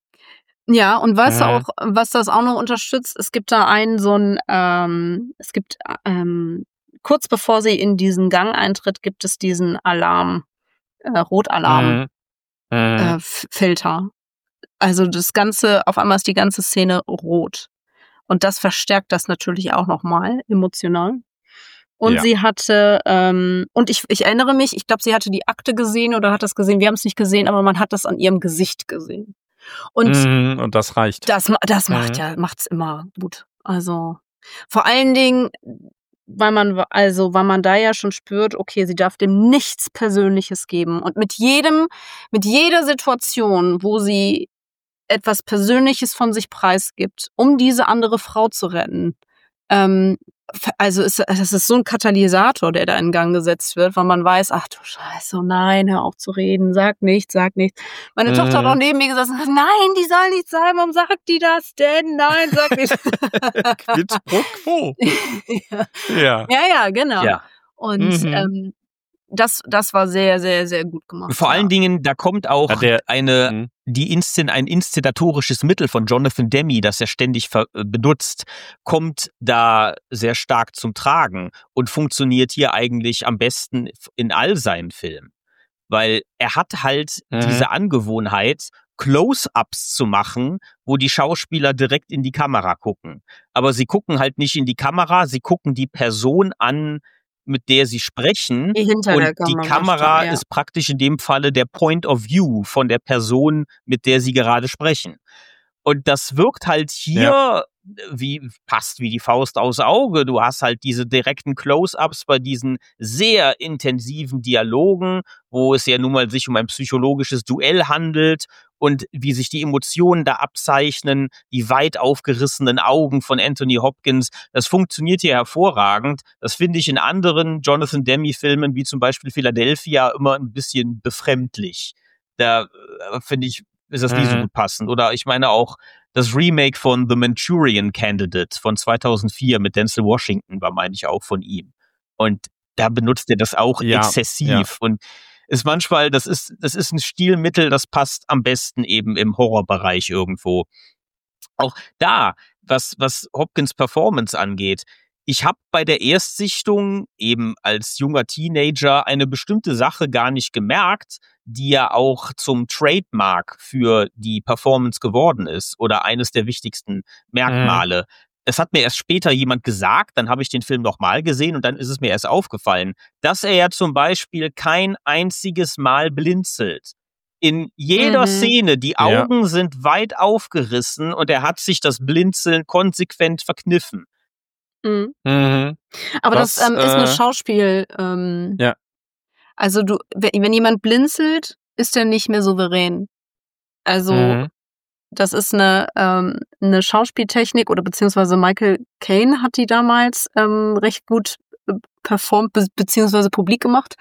Ja, und weißt ja. du auch, was das auch noch unterstützt? Es gibt da einen so ein, ähm, es gibt, ähm, kurz bevor sie in diesen Gang eintritt, gibt es diesen Alarm, äh, Rotalarm, mhm. äh, Filter. Also das Ganze, auf einmal ist die ganze Szene rot. Und das verstärkt das natürlich auch nochmal emotional. Und ja. sie hatte, ähm, und ich, ich erinnere mich, ich glaube, sie hatte die Akte gesehen oder hat das gesehen, wir haben es nicht gesehen, aber man hat das an ihrem Gesicht gesehen. Und, mm, und das reicht. Das, das macht mhm. ja, macht's immer gut. Also, vor allen Dingen, weil man, also, weil man da ja schon spürt, okay, sie darf dem nichts Persönliches geben. Und mit jedem, mit jeder Situation, wo sie etwas Persönliches von sich preisgibt, um diese andere Frau zu retten, ähm, also ist, das ist so ein Katalysator, der da in Gang gesetzt wird, weil man weiß, ach du Scheiße, oh nein, hör auf zu reden, sag nichts, sag nichts. Meine mhm. Tochter hat auch neben mir gesagt, nein, die soll nicht sein, warum sagt die das denn? Nein, sag nicht. Quid pro quo. ja. ja, ja, genau. Ja. Und mhm. ähm, das, das war sehr, sehr, sehr gut gemacht. Vor ja. allen Dingen, da kommt auch Ja, der- eine, Mhm. die Inszen ein inszenatorisches Mittel von Jonathan Demme, das er ständig ver benutzt, kommt da sehr stark zum Tragen und funktioniert hier eigentlich am besten in all seinen Filmen. Weil er hat halt Mhm. diese Angewohnheit, Close-ups zu machen, wo die Schauspieler direkt in die Kamera gucken. Aber sie gucken halt nicht in die Kamera, sie gucken die Person an, mit der sie sprechen. Die hinter Und der die Kamera Kamera steht, ja. ist praktisch in dem Falle der Point of View von der Person, mit der sie gerade sprechen. Und das wirkt halt hier wie passt wie die Faust aufs Auge. Du hast halt diese direkten Close-ups bei diesen sehr intensiven Dialogen, wo es ja nun mal sich um ein psychologisches Duell handelt und wie sich die Emotionen da abzeichnen, die weit aufgerissenen Augen von Anthony Hopkins. Das funktioniert hier hervorragend. Das finde ich in anderen Jonathan Demme-Filmen, wie zum Beispiel Philadelphia, immer ein bisschen befremdlich. Da äh, finde ich, ist das mhm. nicht so gut passend. Oder ich meine auch das Remake von The Manchurian Candidate von zweitausendvier mit Denzel Washington war, meine ich, auch von ihm. Und da benutzt er das auch ja, exzessiv. Ja. Und ist manchmal, das ist, das ist ein Stilmittel, das passt am besten eben im Horrorbereich irgendwo. Auch da, was, was Hopkins Performance angeht, ich habe bei der Erstsichtung eben als junger Teenager eine bestimmte Sache gar nicht gemerkt, die ja auch zum Trademark für die Performance geworden ist oder eines der wichtigsten Merkmale. Mhm. Es hat mir erst später jemand gesagt, dann habe ich den Film nochmal gesehen und dann ist es mir erst aufgefallen, dass er ja zum Beispiel kein einziges Mal blinzelt. In jeder mhm. Szene, die Augen ja. sind weit aufgerissen und er hat sich das Blinzeln konsequent verkniffen. Mhm. Mhm. Aber das, das ähm, ist eine Schauspiel. Ähm, ja. Also du, wenn jemand blinzelt, ist er nicht mehr souverän. Also mhm. das ist eine ähm, eine Schauspieltechnik oder beziehungsweise Michael Caine hat die damals ähm, recht gut performt be- beziehungsweise publik gemacht.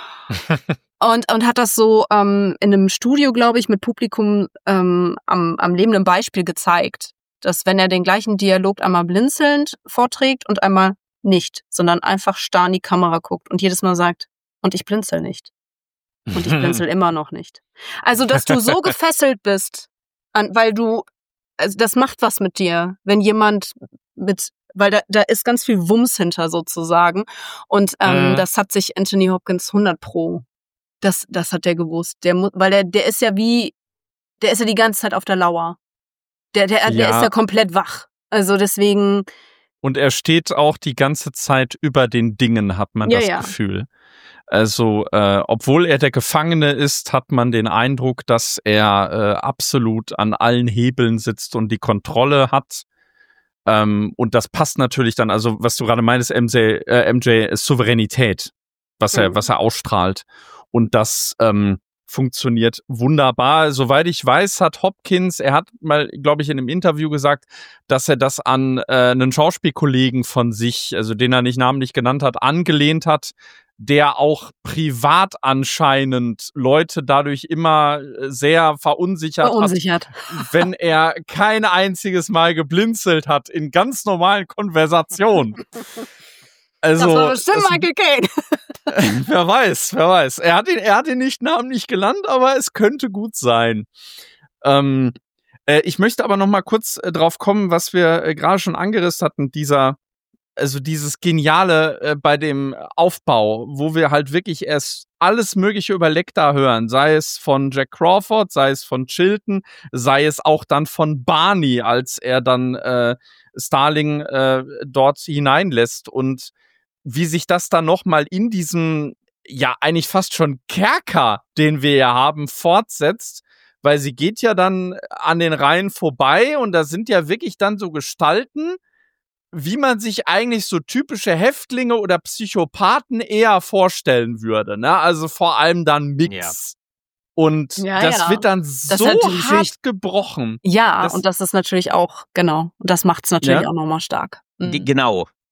Und, und hat das so ähm, in einem Studio, glaube ich, mit Publikum ähm, am, am lebenden Beispiel gezeigt, dass wenn er den gleichen Dialog einmal blinzelnd vorträgt und einmal nicht, sondern einfach starr in die Kamera guckt und jedes Mal sagt, und ich blinzel nicht. Und ich blinzel immer noch nicht. Also, dass du so gefesselt bist, an, weil du, also das macht was mit dir, wenn jemand mit, weil da, da ist ganz viel Wumms hinter sozusagen. Und ähm, mhm. das hat sich Anthony Hopkins hundert Pro. Das, das hat der gewusst. Der, weil der, der ist ja wie, der ist ja die ganze Zeit auf der Lauer. Der, der, der ja. ist ja komplett wach. Also deswegen. Und er steht auch die ganze Zeit über den Dingen, hat man ja, das ja. Gefühl. Also, äh, obwohl er der Gefangene ist, hat man den Eindruck, dass er äh, absolut an allen Hebeln sitzt und die Kontrolle hat. Ähm, und das passt natürlich dann, also was du gerade meinst, M J, äh, M J ist Souveränität, was er, mhm. was er ausstrahlt. Und das ähm, funktioniert wunderbar. Soweit ich weiß, hat Hopkins, er hat mal, glaube ich, in einem Interview gesagt, dass er das an äh, einen Schauspielkollegen von sich, also den er nicht namentlich genannt hat, angelehnt hat, der auch privat anscheinend Leute dadurch immer sehr verunsichert, verunsichert. hat, wenn er kein einziges Mal geblinzelt hat in ganz normalen Konversationen. Also, das war bestimmt Michael Caine. Wer weiß, wer weiß. Er hat ihn, er hat ihn nicht namentlich genannt, aber es könnte gut sein. Ähm, äh, ich möchte aber noch mal kurz äh, drauf kommen, was wir äh, gerade schon angerissen hatten, dieser, also dieses Geniale äh, bei dem Aufbau, wo wir halt wirklich erst alles Mögliche über Lecter hören, sei es von Jack Crawford, sei es von Chilton, sei es auch dann von Barney, als er dann äh, Starling äh, dort hineinlässt und wie sich das dann nochmal in diesem, ja, eigentlich fast schon Kerker, den wir ja haben, fortsetzt, weil sie geht ja dann an den Reihen vorbei und da sind ja wirklich dann so Gestalten, wie man sich eigentlich so typische Häftlinge oder Psychopathen eher vorstellen würde, ne? Also vor allem dann Mix. Ja. Und ja, das ja. wird dann das so hart gebrochen. Ja, das, und das ist natürlich auch, genau, das macht's natürlich ja? auch nochmal stark. Mhm. Genau.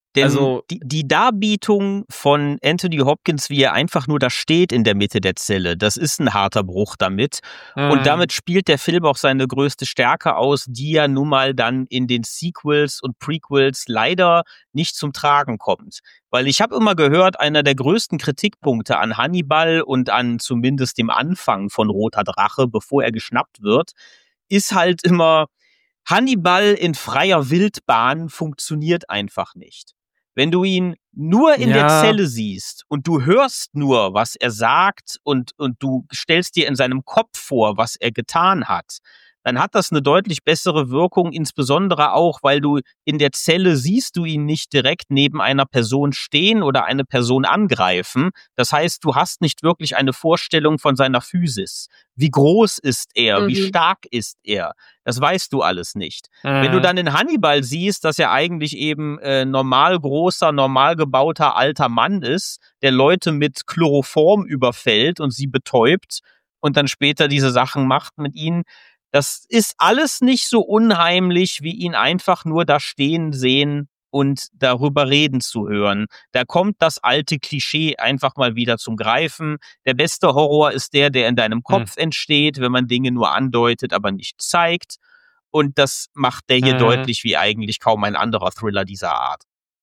Denn Also- die, die Darbietung von Anthony Hopkins, wie er einfach nur da steht in der Mitte der Zelle, das ist ein harter Bruch damit. Und damit spielt der Film auch seine größte Stärke aus, die ja nun mal dann in den Sequels und Prequels leider nicht zum Tragen kommt. Weil ich habe immer gehört, einer der größten Kritikpunkte an Hannibal und an zumindest dem Anfang von Roter Drache, bevor er geschnappt wird, ist halt immer, Hannibal in freier Wildbahn funktioniert einfach nicht. Wenn du ihn nur in Ja. der Zelle siehst und du hörst nur, was er sagt und, und du stellst dir in seinem Kopf vor, was er getan hat, dann hat das eine deutlich bessere Wirkung, insbesondere auch, weil du in der Zelle siehst du ihn nicht direkt neben einer Person stehen oder eine Person angreifen. Das heißt, du hast nicht wirklich eine Vorstellung von seiner Physis. Wie groß ist er? Mhm. Wie stark ist er? Das weißt du alles nicht. Mhm. Wenn du dann in Hannibal siehst, dass er eigentlich eben äh, normal großer, normal gebauter alter Mann ist, der Leute mit Chloroform überfällt und sie betäubt und dann später diese Sachen macht mit ihnen, das ist alles nicht so unheimlich, wie ihn einfach nur da stehen sehen und darüber reden zu hören. Da kommt das alte Klischee einfach mal wieder zum Greifen. Der beste Horror ist der, der in deinem Kopf hm. entsteht, wenn man Dinge nur andeutet, aber nicht zeigt. Und das macht der hier Mhm. deutlich wie eigentlich kaum ein anderer Thriller dieser Art.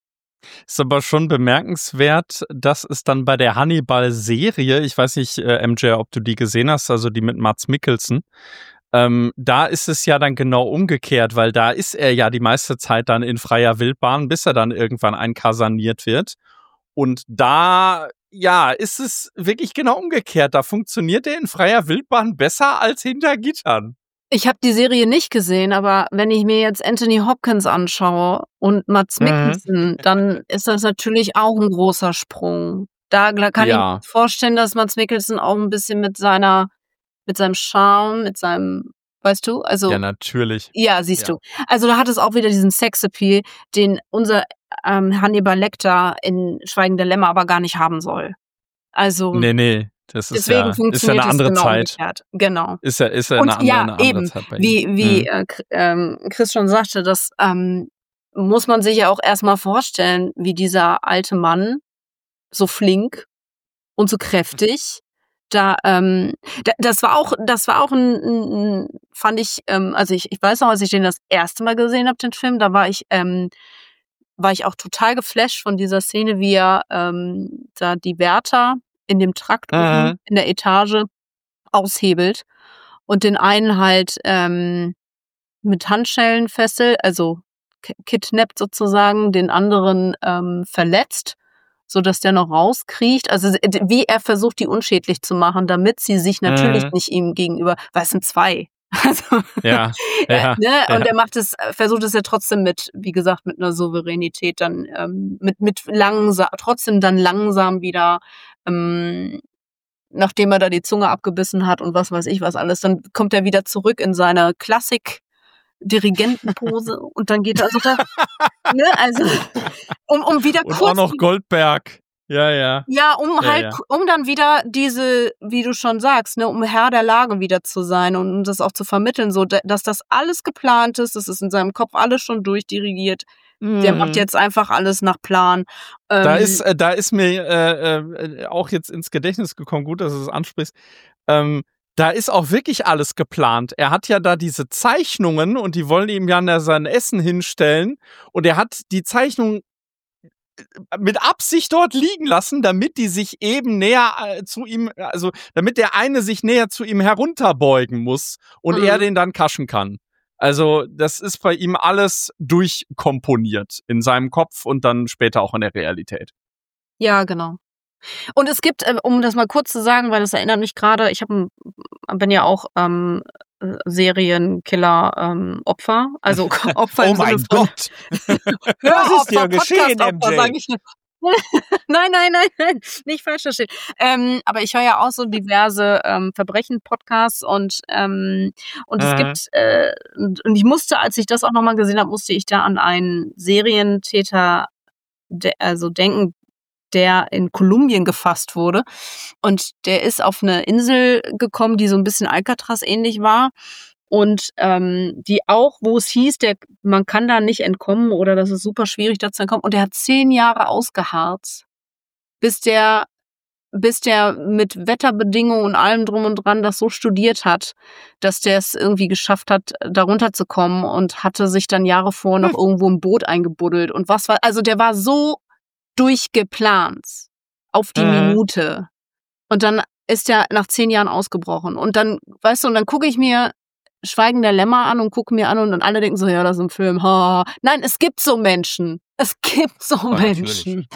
Ist aber schon bemerkenswert, dass es dann bei der Hannibal-Serie, ich weiß nicht, äh, M J, ob du die gesehen hast, also die mit Mads Mikkelsen, ähm, da ist es ja dann genau umgekehrt, weil da ist er ja die meiste Zeit dann in freier Wildbahn, bis er dann irgendwann einkasaniert wird. Und da, ja, ist es wirklich genau umgekehrt. Da funktioniert er in freier Wildbahn besser als hinter Gittern. Ich habe die Serie nicht gesehen, aber wenn ich mir jetzt Anthony Hopkins anschaue und Mads Mhm. Mikkelsen, dann ist das natürlich auch ein großer Sprung. Da kann Ja. ich mir vorstellen, dass Mads Mikkelsen auch ein bisschen mit seiner, mit seinem Charme, mit seinem, weißt du, also Ja, natürlich. ja, siehst Ja. du. Also da hat es auch wieder diesen Sexappeal, den unser ähm, Hannibal Lecter in Schweigen der Lämmer aber gar nicht haben soll. Also Nee, nee. Das ist deswegen ja, ist ja funktioniert eine es andere genau Zeit. umgekehrt. Genau. Ist ja, ist ja Und eine andere, ja, eine andere eben, Zeit bei ihm. wie, wie Mhm. äh, K- ähm, Chris schon sagte, das ähm, muss man sich ja auch erstmal vorstellen, wie dieser alte Mann so flink und so kräftig da, ähm, da das war auch, das war auch ein, ein fand ich, ähm, also ich, ich weiß noch, als ich den das erste Mal gesehen habe, den Film, da war ich, ähm, war ich auch total geflasht von dieser Szene, wie er ähm, da die Wärter in dem Trakt Mhm. oben in der Etage aushebelt und den einen halt ähm, mit Handschellen fesselt, also k- kidnappt sozusagen, den anderen ähm, verletzt, so dass der noch rauskriecht. Also d- wie er versucht, die unschädlich zu machen, damit sie sich natürlich Mhm. nicht ihm gegenüber, weil es sind zwei. Also, Ja, äh, ja, ne? ja. Und er macht es, versucht es ja trotzdem mit, wie gesagt, mit einer Souveränität dann, ähm, mit, mit langsam, trotzdem dann langsam wieder, ähm, nachdem er da die Zunge abgebissen hat und was weiß ich was alles, dann kommt er wieder zurück in seine Klassik-Dirigentenpose und dann geht er also da, ne, also, um, um wieder Und kurz, auch noch Goldberg. Ja, ja. ja, um Ja, halt, ja. um dann wieder diese, wie du schon sagst, ne, um Herr der Lage wieder zu sein und um das auch zu vermitteln, so, da- dass das alles geplant ist, das ist in seinem Kopf alles schon durchdirigiert. Der Mhm. macht jetzt einfach alles nach Plan. Da Ähm, ist, äh, da ist mir äh, äh, auch jetzt ins Gedächtnis gekommen, gut, dass du es ansprichst. Ähm, da ist auch wirklich alles geplant. Er hat ja da diese Zeichnungen und die wollen ihm ja da sein Essen hinstellen und er hat die Zeichnung mit Absicht dort liegen lassen, damit die sich eben näher äh, zu ihm, also damit der eine sich näher zu ihm herunterbeugen muss und Mhm. er den dann kaschen kann. Also das ist bei ihm alles durchkomponiert in seinem Kopf und dann später auch in der Realität. Ja, genau. Und es gibt, äh, um das mal kurz zu sagen, weil das erinnert mich gerade, ich hab, ein- bin ja auch ähm, äh, Serienkiller-Opfer, also Opfer Oh im Sinne mein von Gott! Was ist dir geschehen, M Podcast-Opfer, sag J? ich. Nein, nein, nein, nein, nicht falsch verstehen. Ähm, aber ich höre ja auch so diverse ähm, Verbrechen-Podcasts und ähm, und es Mhm. gibt äh, und, und ich musste, als ich das auch nochmal gesehen habe, musste ich da an einen Serientäter de, also denken, der in Kolumbien gefasst wurde. Und der ist auf eine Insel gekommen, die so ein bisschen Alcatraz ähnlich war. Und ähm, die auch, wo es hieß, der, man kann da nicht entkommen oder das ist super schwierig, da zu entkommen. Und der hat zehn Jahre ausgeharrt, bis der, bis der mit Wetterbedingungen und allem drum und dran das so studiert hat, dass der es irgendwie geschafft hat, da runterzukommen und hatte sich dann Jahre vor noch hm. irgendwo ein Boot eingebuddelt. Und was war, also der war so durchgeplant auf die mhm. Minute. Und dann ist der nach zehn Jahren ausgebrochen. Und dann, weißt du, und dann gucke ich mir Schweigen der Lämmer an und gucke mir an und dann alle denken so, ja, das ist ein Film. Ha. Nein, es gibt so Menschen. Es gibt so oh, Menschen.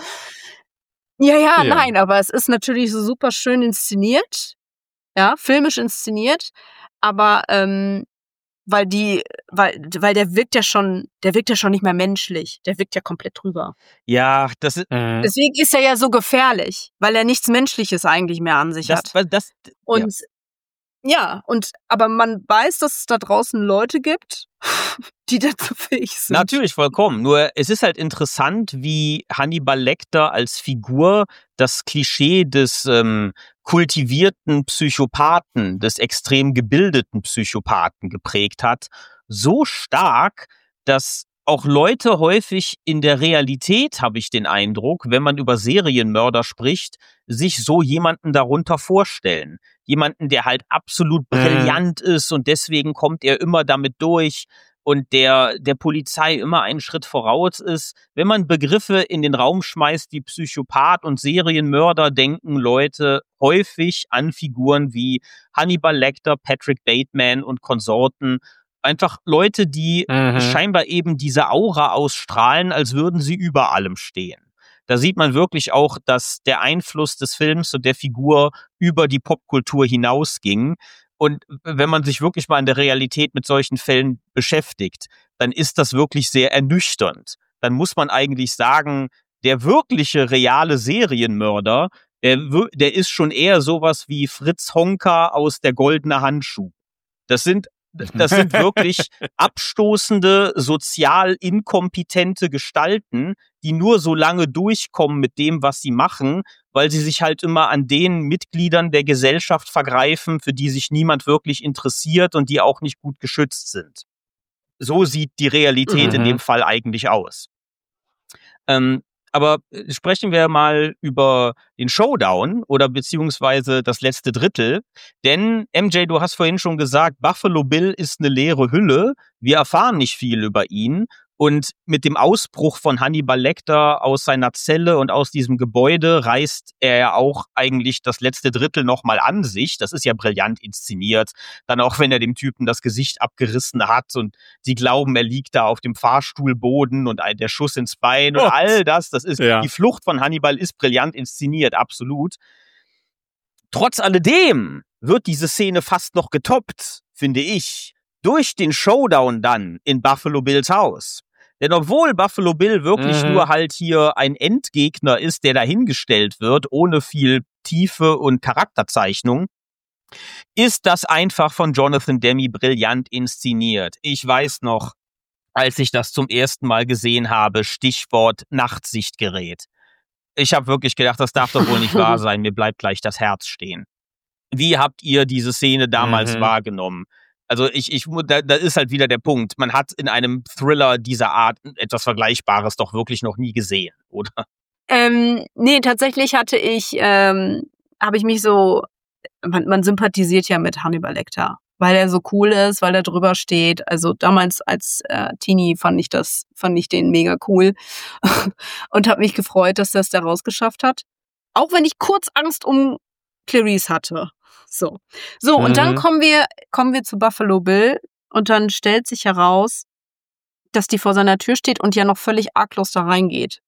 Ja, ja, ja, nein, aber es ist natürlich so super schön inszeniert. Ja, filmisch inszeniert. Aber, ähm, weil die, weil, weil der wirkt ja schon, der wirkt ja schon nicht mehr menschlich. Der wirkt ja komplett drüber. Ja, das ist. Äh. Deswegen ist er ja so gefährlich, weil er nichts Menschliches eigentlich mehr an sich das, hat. Weil das, und ja. Ja, und aber man weiß, dass es da draußen Leute gibt, die dazu fähig sind. Natürlich, vollkommen. Nur es ist halt interessant, wie Hannibal Lecter als Figur das Klischee des ähm, kultivierten Psychopathen, des extrem gebildeten Psychopathen geprägt hat. So stark, dass auch Leute häufig in der Realität, habe ich den Eindruck, wenn man über Serienmörder spricht, sich so jemanden darunter vorstellen. Jemanden, der halt absolut brillant mhm. ist und deswegen kommt er immer damit durch und der der Polizei immer einen Schritt voraus ist. Wenn man Begriffe in den Raum schmeißt wie Psychopath und Serienmörder, denken Leute häufig an Figuren wie Hannibal Lecter, Patrick Bateman und Konsorten. Einfach Leute, die mhm. scheinbar eben diese Aura ausstrahlen, als würden sie über allem stehen. Da sieht man wirklich auch, dass der Einfluss des Films und der Figur über die Popkultur hinausging. Und wenn man sich wirklich mal in der Realität mit solchen Fällen beschäftigt, dann ist das wirklich sehr ernüchternd. Dann muss man eigentlich sagen, der wirkliche, reale Serienmörder, der, der ist schon eher sowas wie Fritz Honka aus Der goldene Handschuh. Das sind Das sind wirklich abstoßende, sozial inkompetente Gestalten, die nur so lange durchkommen mit dem, was sie machen, weil sie sich halt immer an den Mitgliedern der Gesellschaft vergreifen, für die sich niemand wirklich interessiert und die auch nicht gut geschützt sind. So sieht die Realität mhm. in dem Fall eigentlich aus. Ähm, Aber sprechen wir mal über den Showdown oder beziehungsweise das letzte Drittel. Denn, M J, du hast vorhin schon gesagt, Buffalo Bill ist eine leere Hülle. Wir erfahren nicht viel über ihn. Und mit dem Ausbruch von Hannibal Lecter aus seiner Zelle und aus diesem Gebäude reißt er ja auch eigentlich das letzte Drittel nochmal an sich. Das ist ja brillant inszeniert. Dann auch, wenn er dem Typen das Gesicht abgerissen hat und sie glauben, er liegt da auf dem Fahrstuhlboden und der Schuss ins Bein und oh. all das. Das ist, ja. Die Flucht von Hannibal ist brillant inszeniert, absolut. Trotz alledem wird diese Szene fast noch getoppt, finde ich, durch den Showdown dann in Buffalo Bills Haus. Denn obwohl Buffalo Bill wirklich mhm. nur halt hier ein Endgegner ist, der dahingestellt wird, ohne viel Tiefe und Charakterzeichnung, ist das einfach von Jonathan Demme brillant inszeniert. Ich weiß noch, als ich das zum ersten Mal gesehen habe, Stichwort Nachtsichtgerät. Ich habe wirklich gedacht, das darf doch wohl nicht wahr sein, mir bleibt gleich das Herz stehen. Wie habt ihr diese Szene damals mhm. wahrgenommen? Also ich, ich, da, da ist halt wieder der Punkt. Man hat in einem Thriller dieser Art etwas Vergleichbares doch wirklich noch nie gesehen, oder? Ähm, nee, tatsächlich hatte ich, ähm, habe ich mich so, man, man sympathisiert ja mit Hannibal Lecter, weil er so cool ist, weil er drüber steht. Also damals als äh, Teenie fand ich das, fand ich den mega cool und habe mich gefreut, dass er es da rausgeschafft hat. Auch wenn ich kurz Angst um Clarice hatte. So. So, mhm. und dann kommen wir, kommen wir zu Buffalo Bill und dann stellt sich heraus, dass die vor seiner Tür steht und ja noch völlig arglos da reingeht.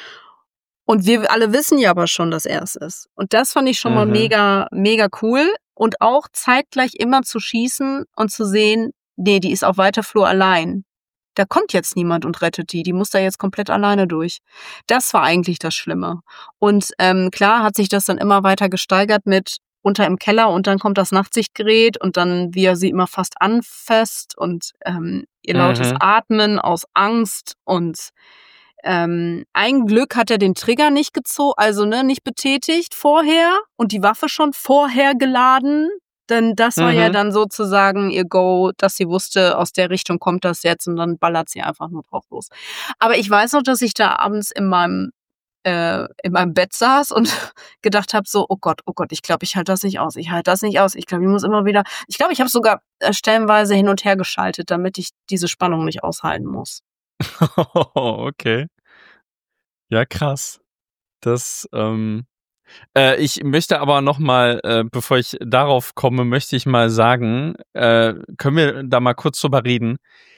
Und wir alle wissen ja aber schon, dass er es ist. Und das fand ich schon mhm. mal mega, mega cool. Und auch zeitgleich immer zu schießen und zu sehen, nee, die ist auf weiter Flur allein. Da kommt jetzt niemand und rettet die. Die muss da jetzt komplett alleine durch. Das war eigentlich das Schlimme. Und ähm, klar hat sich das dann immer weiter gesteigert mit runter im Keller und dann kommt das Nachtsichtgerät und dann, wie er sie immer fast anfasst und ähm, ihr lautes mhm. Atmen aus Angst und ähm, ein Glück hat er den Trigger nicht gezogen, also ne, nicht betätigt vorher und die Waffe schon vorher geladen, Denn das war Mhm. ja dann sozusagen ihr Go, dass sie wusste, aus der Richtung kommt das jetzt und dann ballert sie einfach nur drauf los. Aber ich weiß noch, dass ich da abends in meinem äh, in meinem Bett saß und gedacht habe so, oh Gott, oh Gott, ich glaube, ich halte das nicht aus. Ich halte das nicht aus. Ich glaube, ich muss immer wieder, ich glaube, ich habe sogar äh, stellenweise hin und her geschaltet, damit ich diese Spannung nicht aushalten muss. Okay. Ja, krass. Das, ähm, äh, ich möchte aber noch mal, äh, bevor ich darauf komme, möchte ich mal sagen, äh, können wir da mal kurz drüber reden,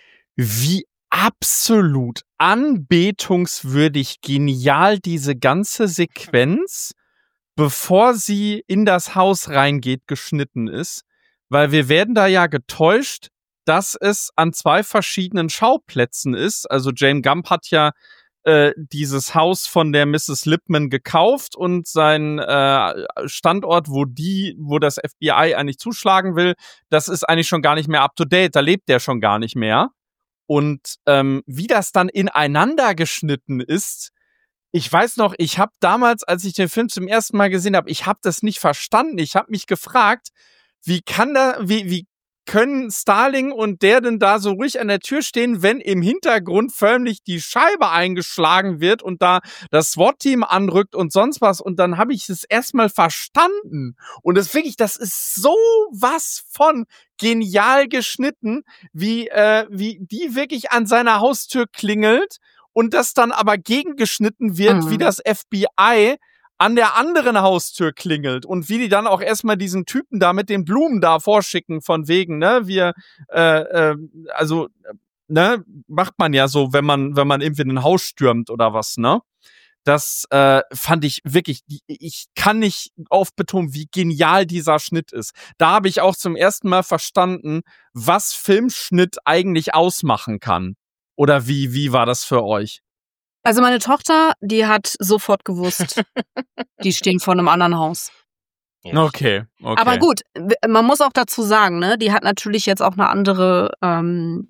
wie absolut anbetungswürdig genial diese ganze Sequenz, bevor sie in das Haus reingeht, geschnitten ist. Weil wir werden da ja getäuscht, dass es an zwei verschiedenen Schauplätzen ist. Also Jane Gump hat ja äh, dieses Haus von der Misses Lipman gekauft und sein äh, Standort, wo die, wo das F B I eigentlich zuschlagen will, das ist eigentlich schon gar nicht mehr up to date. Da lebt der schon gar nicht mehr. Und ähm, wie das dann ineinander geschnitten ist, ich weiß noch, ich habe damals, als ich den Film zum ersten Mal gesehen habe, ich habe das nicht verstanden. Ich habe mich gefragt, wie kann da, wie, wie können Starling und der denn da so ruhig an der Tür stehen, wenn im Hintergrund förmlich die Scheibe eingeschlagen wird und da das SWAT-Team anrückt und sonst was. Und dann habe ich es erstmal verstanden. Und das wirklich, das ist so was von genial geschnitten, wie, äh, wie die wirklich an seiner Haustür klingelt und das dann aber gegengeschnitten wird, Mhm. wie das F B I an der anderen Haustür klingelt und wie die dann auch erstmal diesen Typen da mit den Blumen da vorschicken von wegen, ne, wir, äh, äh, also, ne, macht man ja so, wenn man, wenn man irgendwie in ein Haus stürmt oder was, ne? Das äh, fand ich wirklich, ich kann nicht oft betonen, wie genial dieser Schnitt ist. Da habe ich auch zum ersten Mal verstanden, was Filmschnitt eigentlich ausmachen kann. Oder wie, wie war das für euch? Also meine Tochter, die hat sofort gewusst, die stehen vor einem anderen Haus. Ja. Okay, okay. Aber gut, w- man muss auch dazu sagen, ne, die hat natürlich jetzt auch eine andere ähm,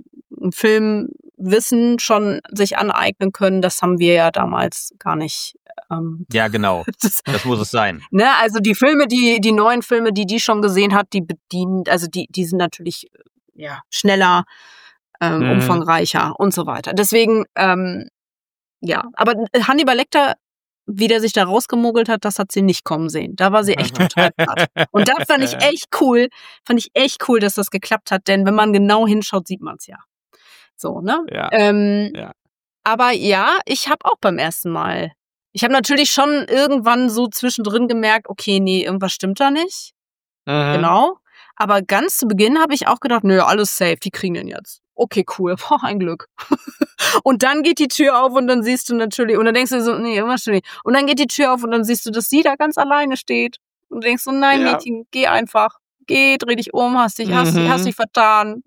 Filmwissen schon sich aneignen können. Das haben wir ja damals gar nicht. Ähm, Ja, genau. das, Das muss es sein. ne, also die Filme, die die neuen Filme, die die schon gesehen hat, die bedienen, also die die sind natürlich äh, ja schneller, ähm, Mhm. umfangreicher und so weiter. Deswegen ähm, ja, aber Hannibal Lecter, wie der sich da rausgemogelt hat, das hat sie nicht kommen sehen. Da war sie echt total platt. Und da fand ich echt cool, fand ich echt cool, dass das geklappt hat, denn wenn man genau hinschaut, sieht man es ja. So, ne? Ja. Ähm, Ja. Aber ja, ich habe auch beim ersten Mal, ich habe natürlich schon irgendwann so zwischendrin gemerkt, okay, nee, irgendwas stimmt da nicht. Mhm. Genau. Aber ganz zu Beginn habe ich auch gedacht, nö, alles safe, die kriegen den jetzt. Okay, cool, boah, ein Glück. Und dann geht die Tür auf und dann siehst du natürlich, und dann denkst du so, nee, irgendwas stimmt nicht. Und dann geht die Tür auf und dann siehst du, dass sie da ganz alleine steht. Und du denkst so, nein, Ja. Mädchen, geh einfach. Geh, dreh dich um, hast dich, hast, Mhm. hast dich vertan.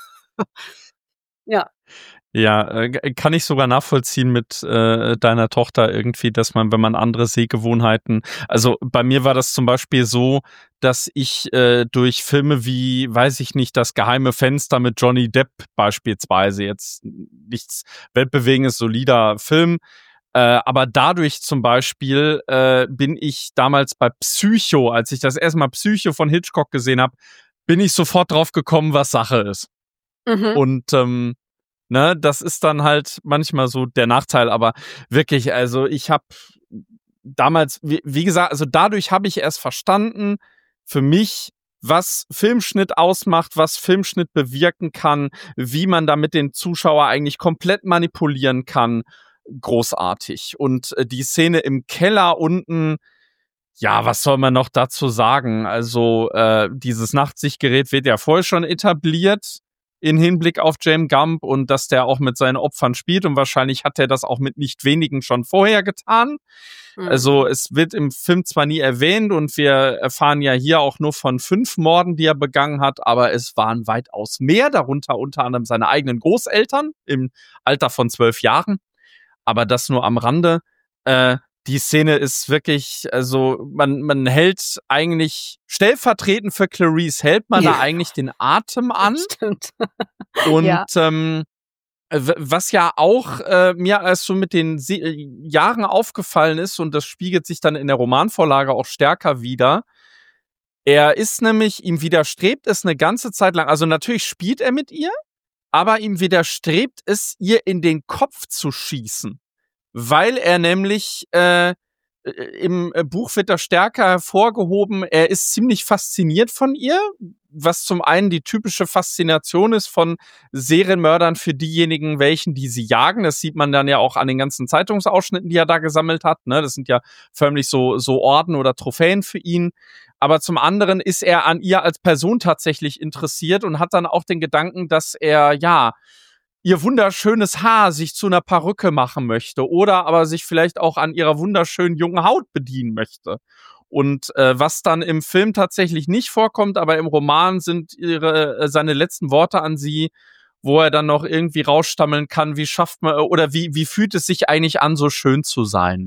Ja. Ja, äh, kann ich sogar nachvollziehen mit äh, deiner Tochter irgendwie, dass man, wenn man andere Sehgewohnheiten, also bei mir war das zum Beispiel so, dass ich äh, durch Filme wie, weiß ich nicht, Das geheime Fenster mit Johnny Depp beispielsweise, jetzt nichts weltbewegendes, solider Film, äh, aber dadurch zum Beispiel äh, bin ich damals bei Psycho, als ich das erste Mal Psycho von Hitchcock gesehen habe, bin ich sofort drauf gekommen, was Sache ist. Mhm. Und ähm, ne, das ist dann halt manchmal so der Nachteil, aber wirklich, also ich habe damals, wie, wie gesagt, also dadurch habe ich erst verstanden, für mich, was Filmschnitt ausmacht, was Filmschnitt bewirken kann, wie man da mit den Zuschauer eigentlich komplett manipulieren kann. Großartig. Und äh, die Szene im Keller unten, ja, was soll man noch dazu sagen? Also äh, dieses Nachtsichtgerät wird ja vorher schon etabliert in Hinblick auf Jane Gump und dass der auch mit seinen Opfern spielt und wahrscheinlich hat er das auch mit nicht wenigen schon vorher getan. Mhm. Also es wird im Film zwar nie erwähnt und wir erfahren ja hier auch nur von fünf Morden, die er begangen hat, aber es waren weitaus mehr, darunter unter anderem seine eigenen Großeltern im Alter von zwölf Jahren. Aber das nur am Rande. Äh, die Szene ist wirklich, also man, man hält eigentlich, stellvertretend für Clarice, hält man Ja. da eigentlich den Atem an. Stimmt. Und Ja. ähm, w- was ja auch äh, mir erst so mit den Se äh, Jahren aufgefallen ist, und das spiegelt sich dann in der Romanvorlage auch stärker wider, Er ist nämlich, ihm widerstrebt es eine ganze Zeit lang, also natürlich spielt er mit ihr, aber ihm widerstrebt es, ihr in den Kopf zu schießen, weil er nämlich, äh, im Buch wird das stärker hervorgehoben, er ist ziemlich fasziniert von ihr, was zum einen die typische Faszination ist von Serienmördern für diejenigen, welchen die sie jagen. Das sieht man dann ja auch an den ganzen Zeitungsausschnitten, die er da gesammelt hat. Ne? Das sind ja förmlich so, so Orden oder Trophäen für ihn. Aber zum anderen ist er an ihr als Person tatsächlich interessiert und hat dann auch den Gedanken, dass er, ja, ihr wunderschönes Haar sich zu einer Perücke machen möchte oder aber sich vielleicht auch an ihrer wunderschönen jungen Haut bedienen möchte. Und äh, was dann im Film tatsächlich nicht vorkommt, aber im Roman sind ihre äh, seine letzten Worte an sie, wo er dann noch irgendwie rausstammeln kann, wie schafft man oder wie wie fühlt es sich eigentlich an, so schön zu sein.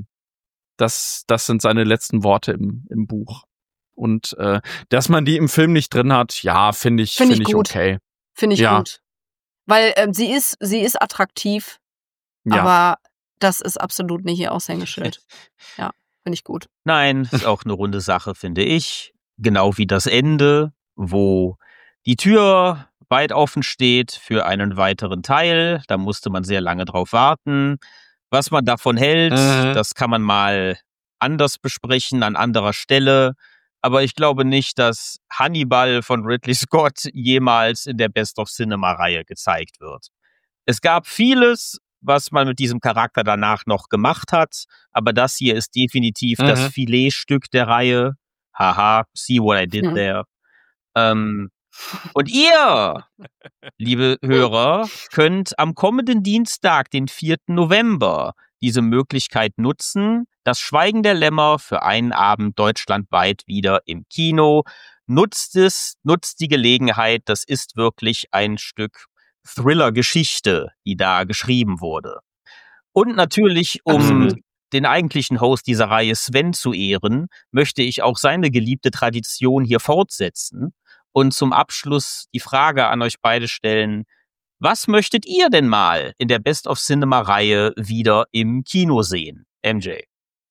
Das das sind seine letzten Worte im im Buch. Und äh, dass man die im Film nicht drin hat, ja, finde ich Finde ich finde ich gut. okay. Finde ich Ja. gut. Weil ähm, sie ist sie ist attraktiv, Ja. aber das ist absolut nicht ihr Aushängeschild. Ja, finde ich gut. Nein, ist auch eine runde Sache, finde ich. Genau wie das Ende, wo die Tür weit offen steht für einen weiteren Teil. Da musste man sehr lange drauf warten. Was man davon hält, Mhm. das kann man mal anders besprechen, an anderer Stelle. Aber ich glaube nicht, dass Hannibal von Ridley Scott jemals in der Best of Cinema-Reihe gezeigt wird. Es gab vieles, was man mit diesem Charakter danach noch gemacht hat, aber das hier ist definitiv Mhm. das Filetstück der Reihe. Haha, see what I did Hm. there. Ähm, und ihr, liebe Hörer, könnt am kommenden Dienstag, den vierten November, diese Möglichkeit nutzen. Das Schweigen der Lämmer für einen Abend deutschlandweit wieder im Kino. Nutzt es, nutzt die Gelegenheit. Das ist wirklich ein Stück Thriller-Geschichte, die da geschrieben wurde. Und natürlich, um Absolut. den eigentlichen Host dieser Reihe, Sven, zu ehren, möchte ich auch seine geliebte Tradition hier fortsetzen und zum Abschluss die Frage an euch beide stellen: Was möchtet ihr denn mal in der Best of Cinema-Reihe wieder im Kino sehen? M J.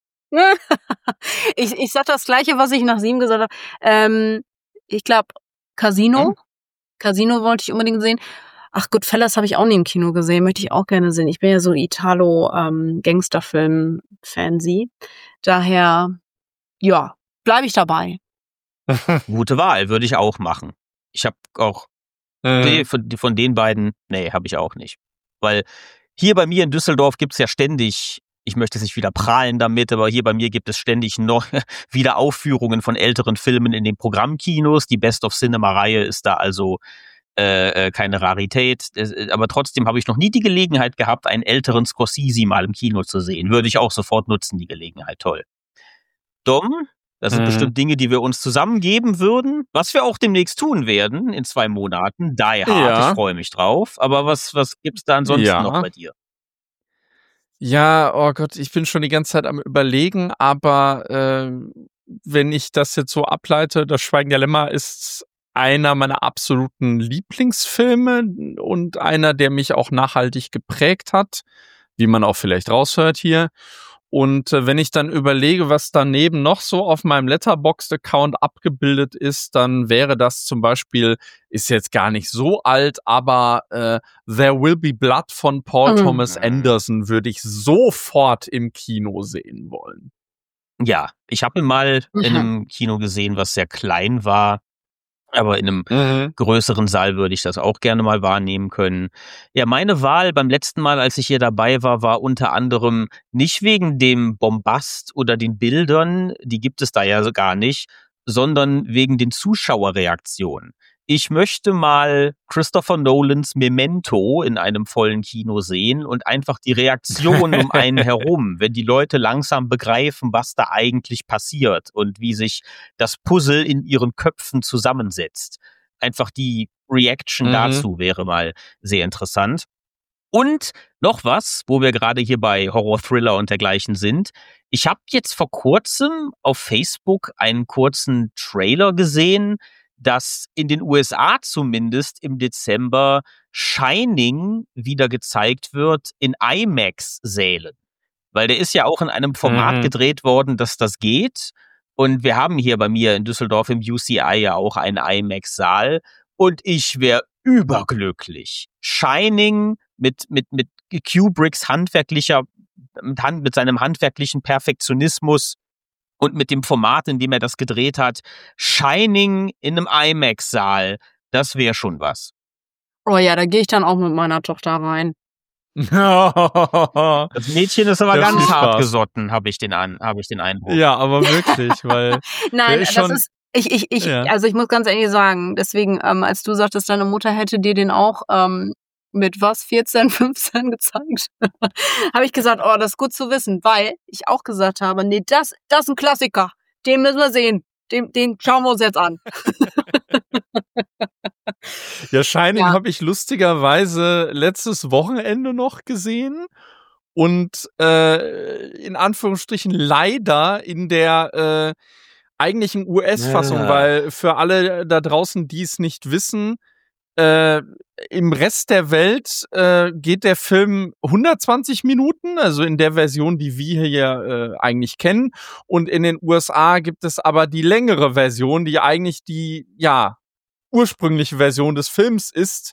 ich, ich sag das Gleiche, was ich nach sieben gesagt habe. Ähm, ich glaube, Casino. Hm? Casino wollte ich unbedingt sehen. Ach, Goodfellas habe ich auch nie im Kino gesehen. Möchte ich auch gerne sehen. Ich bin ja so Italo-Gangsterfilm-Fancy. Daher, ja, bleibe ich dabei. Gute Wahl, würde ich auch machen. Ich habe auch nee, Mhm. von, von den beiden, nee, habe ich auch nicht. Weil hier bei mir in Düsseldorf gibt's ja ständig, ich möchte es nicht wieder prahlen damit, aber hier bei mir gibt es ständig noch wieder Aufführungen von älteren Filmen in den Programmkinos. Die Best of Cinema-Reihe ist da also äh, keine Rarität. Äh, aber trotzdem habe ich noch nie die Gelegenheit gehabt, einen älteren Scorsese mal im Kino zu sehen. Würde ich auch sofort nutzen, die Gelegenheit. Toll. Dom, das sind Mhm. bestimmt Dinge, die wir uns zusammen geben würden, was wir auch demnächst tun werden in zwei Monaten. Die Hard, Ja. ich freue mich drauf. Aber was, was gibt's da ansonsten Ja. noch bei dir? Ja, oh Gott, ich bin schon die ganze Zeit am Überlegen, aber äh, wenn ich das jetzt so ableite, das Schweigen der Lämmer ist einer meiner absoluten Lieblingsfilme und einer, der mich auch nachhaltig geprägt hat, wie man auch vielleicht raushört hier. Und äh, wenn ich dann überlege, was daneben noch so auf meinem Letterboxd-Account abgebildet ist, dann wäre das zum Beispiel, ist jetzt gar nicht so alt, aber äh, There Will Be Blood von Paul Mhm. Thomas Anderson würde ich sofort im Kino sehen wollen. Ja, ich habe ihn mal Mhm. in einem Kino gesehen, was sehr klein war. Aber in einem größeren Saal würde ich das auch gerne mal wahrnehmen können. Ja, meine Wahl beim letzten Mal, als ich hier dabei war, war unter anderem nicht wegen dem Bombast oder den Bildern, die gibt es da ja so gar nicht, sondern wegen den Zuschauerreaktionen. Ich möchte mal Christopher Nolans Memento in einem vollen Kino sehen und einfach die Reaktion um einen herum, wenn die Leute langsam begreifen, was da eigentlich passiert und wie sich das Puzzle in ihren Köpfen zusammensetzt. Einfach die Reaction Mhm. dazu wäre mal sehr interessant. Und noch was, wo wir gerade hier bei Horror, Thriller und dergleichen sind. Ich habe jetzt vor kurzem auf Facebook einen kurzen Trailer gesehen, dass in den U S A zumindest im Dezember Shining wieder gezeigt wird in IMAX-Sälen. Weil der ist ja auch in einem Format Mhm. gedreht worden, dass das geht. Und wir haben hier bei mir in Düsseldorf im U C I ja auch einen IMAX-Saal. Und ich wäre überglücklich. Shining mit, mit, mit Kubricks handwerklicher, mit, Hand, mit seinem handwerklichen Perfektionismus und mit dem Format, in dem er das gedreht hat. Shining in einem IMAX-Saal, das wäre schon was. Oh ja, da gehe ich dann auch mit meiner Tochter rein. Das Mädchen ist aber Das ganz ist hart Spaß. gesotten, habe ich den an, habe ich den Eindruck. Ja, aber wirklich, weil Nein, ist das schon- ist, ich, ich, ich, Ja. also ich muss ganz ehrlich sagen, deswegen, ähm, als du sagtest, deine Mutter hätte dir den auch ähm, mit was, vierzehn, fünfzehn gezeigt, habe ich gesagt, oh, das ist gut zu wissen, weil ich auch gesagt habe, nee, das, das ist ein Klassiker, den müssen wir sehen, den, den schauen wir uns jetzt an. Ja, Shining Ja. habe ich lustigerweise letztes Wochenende noch gesehen und äh, in Anführungsstrichen leider in der äh, eigentlichen U S-Fassung, Ja. weil für alle da draußen, die es nicht wissen, äh, im Rest der Welt äh, geht der Film hundertzwanzig Minuten, also in der Version, die wir hier äh, eigentlich kennen. Und in den U S A gibt es aber die längere Version, die eigentlich die, ja, ursprüngliche Version des Films ist,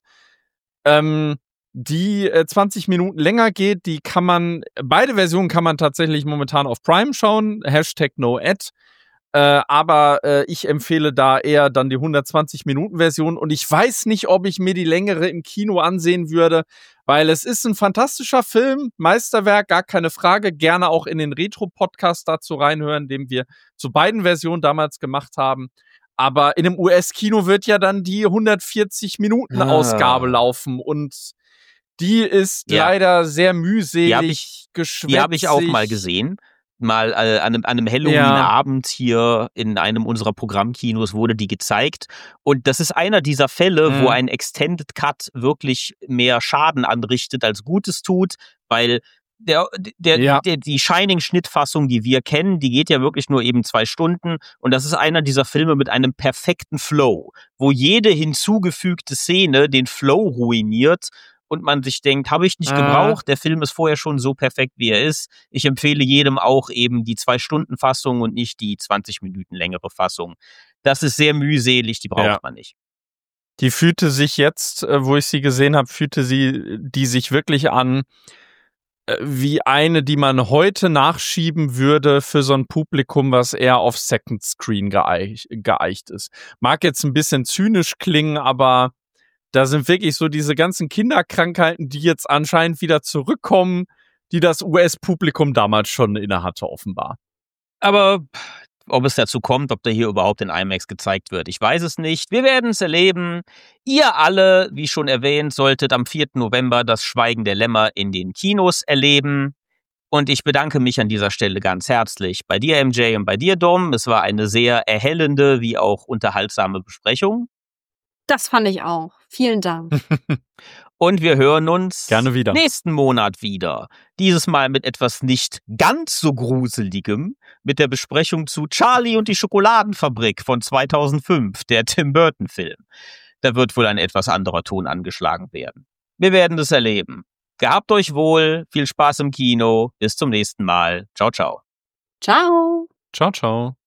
ähm, die äh, zwanzig Minuten länger geht. Die kann man, beide Versionen kann man tatsächlich momentan auf Prime schauen, Hashtag No Ad. Äh, aber äh, ich empfehle da eher dann die hundertzwanzig Minuten Version und ich weiß nicht, ob ich mir die längere im Kino ansehen würde, weil es ist ein fantastischer Film, Meisterwerk, gar keine Frage, gerne auch in den Retro-Podcast dazu reinhören, den wir zu beiden Versionen damals gemacht haben. Aber in dem U S-Kino wird ja dann die hundertvierzig Minuten Ausgabe Ah. laufen und die ist Ja. leider sehr mühselig, Die hab ich- geschwätzig. Die habe ich auch mal gesehen. Mal äh, an einem, an einem Halloween-Abend hier in einem unserer Programmkinos wurde die gezeigt. Und das ist einer dieser Fälle, Mhm. wo ein Extended Cut wirklich mehr Schaden anrichtet als Gutes tut, weil der, der, Ja. der, die Shining-Schnittfassung, die wir kennen, die geht ja wirklich nur eben zwei Stunden. Und das ist einer dieser Filme mit einem perfekten Flow, wo jede hinzugefügte Szene den Flow ruiniert. Und man sich denkt, habe ich nicht Ah. gebraucht, der Film ist vorher schon so perfekt, wie er ist. Ich empfehle jedem auch eben die Zwei-Stunden-Fassung und nicht die zwanzig Minuten längere Fassung. Das ist sehr mühselig, die braucht Ja. man nicht. Die fühlte sich jetzt, äh, wo ich sie gesehen habe, fühlte sie die sich wirklich an äh, wie eine, die man heute nachschieben würde für so ein Publikum, was eher auf Second Screen geeich, geeicht ist. Mag jetzt ein bisschen zynisch klingen, aber da sind wirklich so diese ganzen Kinderkrankheiten, die jetzt anscheinend wieder zurückkommen, die das U S-Publikum damals schon inne hatte, offenbar. Aber ob es dazu kommt, ob der hier überhaupt in IMAX gezeigt wird, ich weiß es nicht. Wir werden es erleben. Ihr alle, wie schon erwähnt, solltet am vierten November das Schweigen der Lämmer in den Kinos erleben. Und ich bedanke mich an dieser Stelle ganz herzlich bei dir, M J, und bei dir, Dom. Es war eine sehr erhellende wie auch unterhaltsame Besprechung. Das fand ich auch. Vielen Dank. Und wir hören uns Gerne wieder. nächsten Monat wieder. Dieses Mal mit etwas nicht ganz so Gruseligem, mit der Besprechung zu Charlie und die Schokoladenfabrik von zweitausendfünf, der Tim Burton-Film. Da wird wohl ein etwas anderer Ton angeschlagen werden. Wir werden es erleben. Gehabt euch wohl, viel Spaß im Kino, bis zum nächsten Mal. Ciao, ciao. Ciao. Ciao, ciao.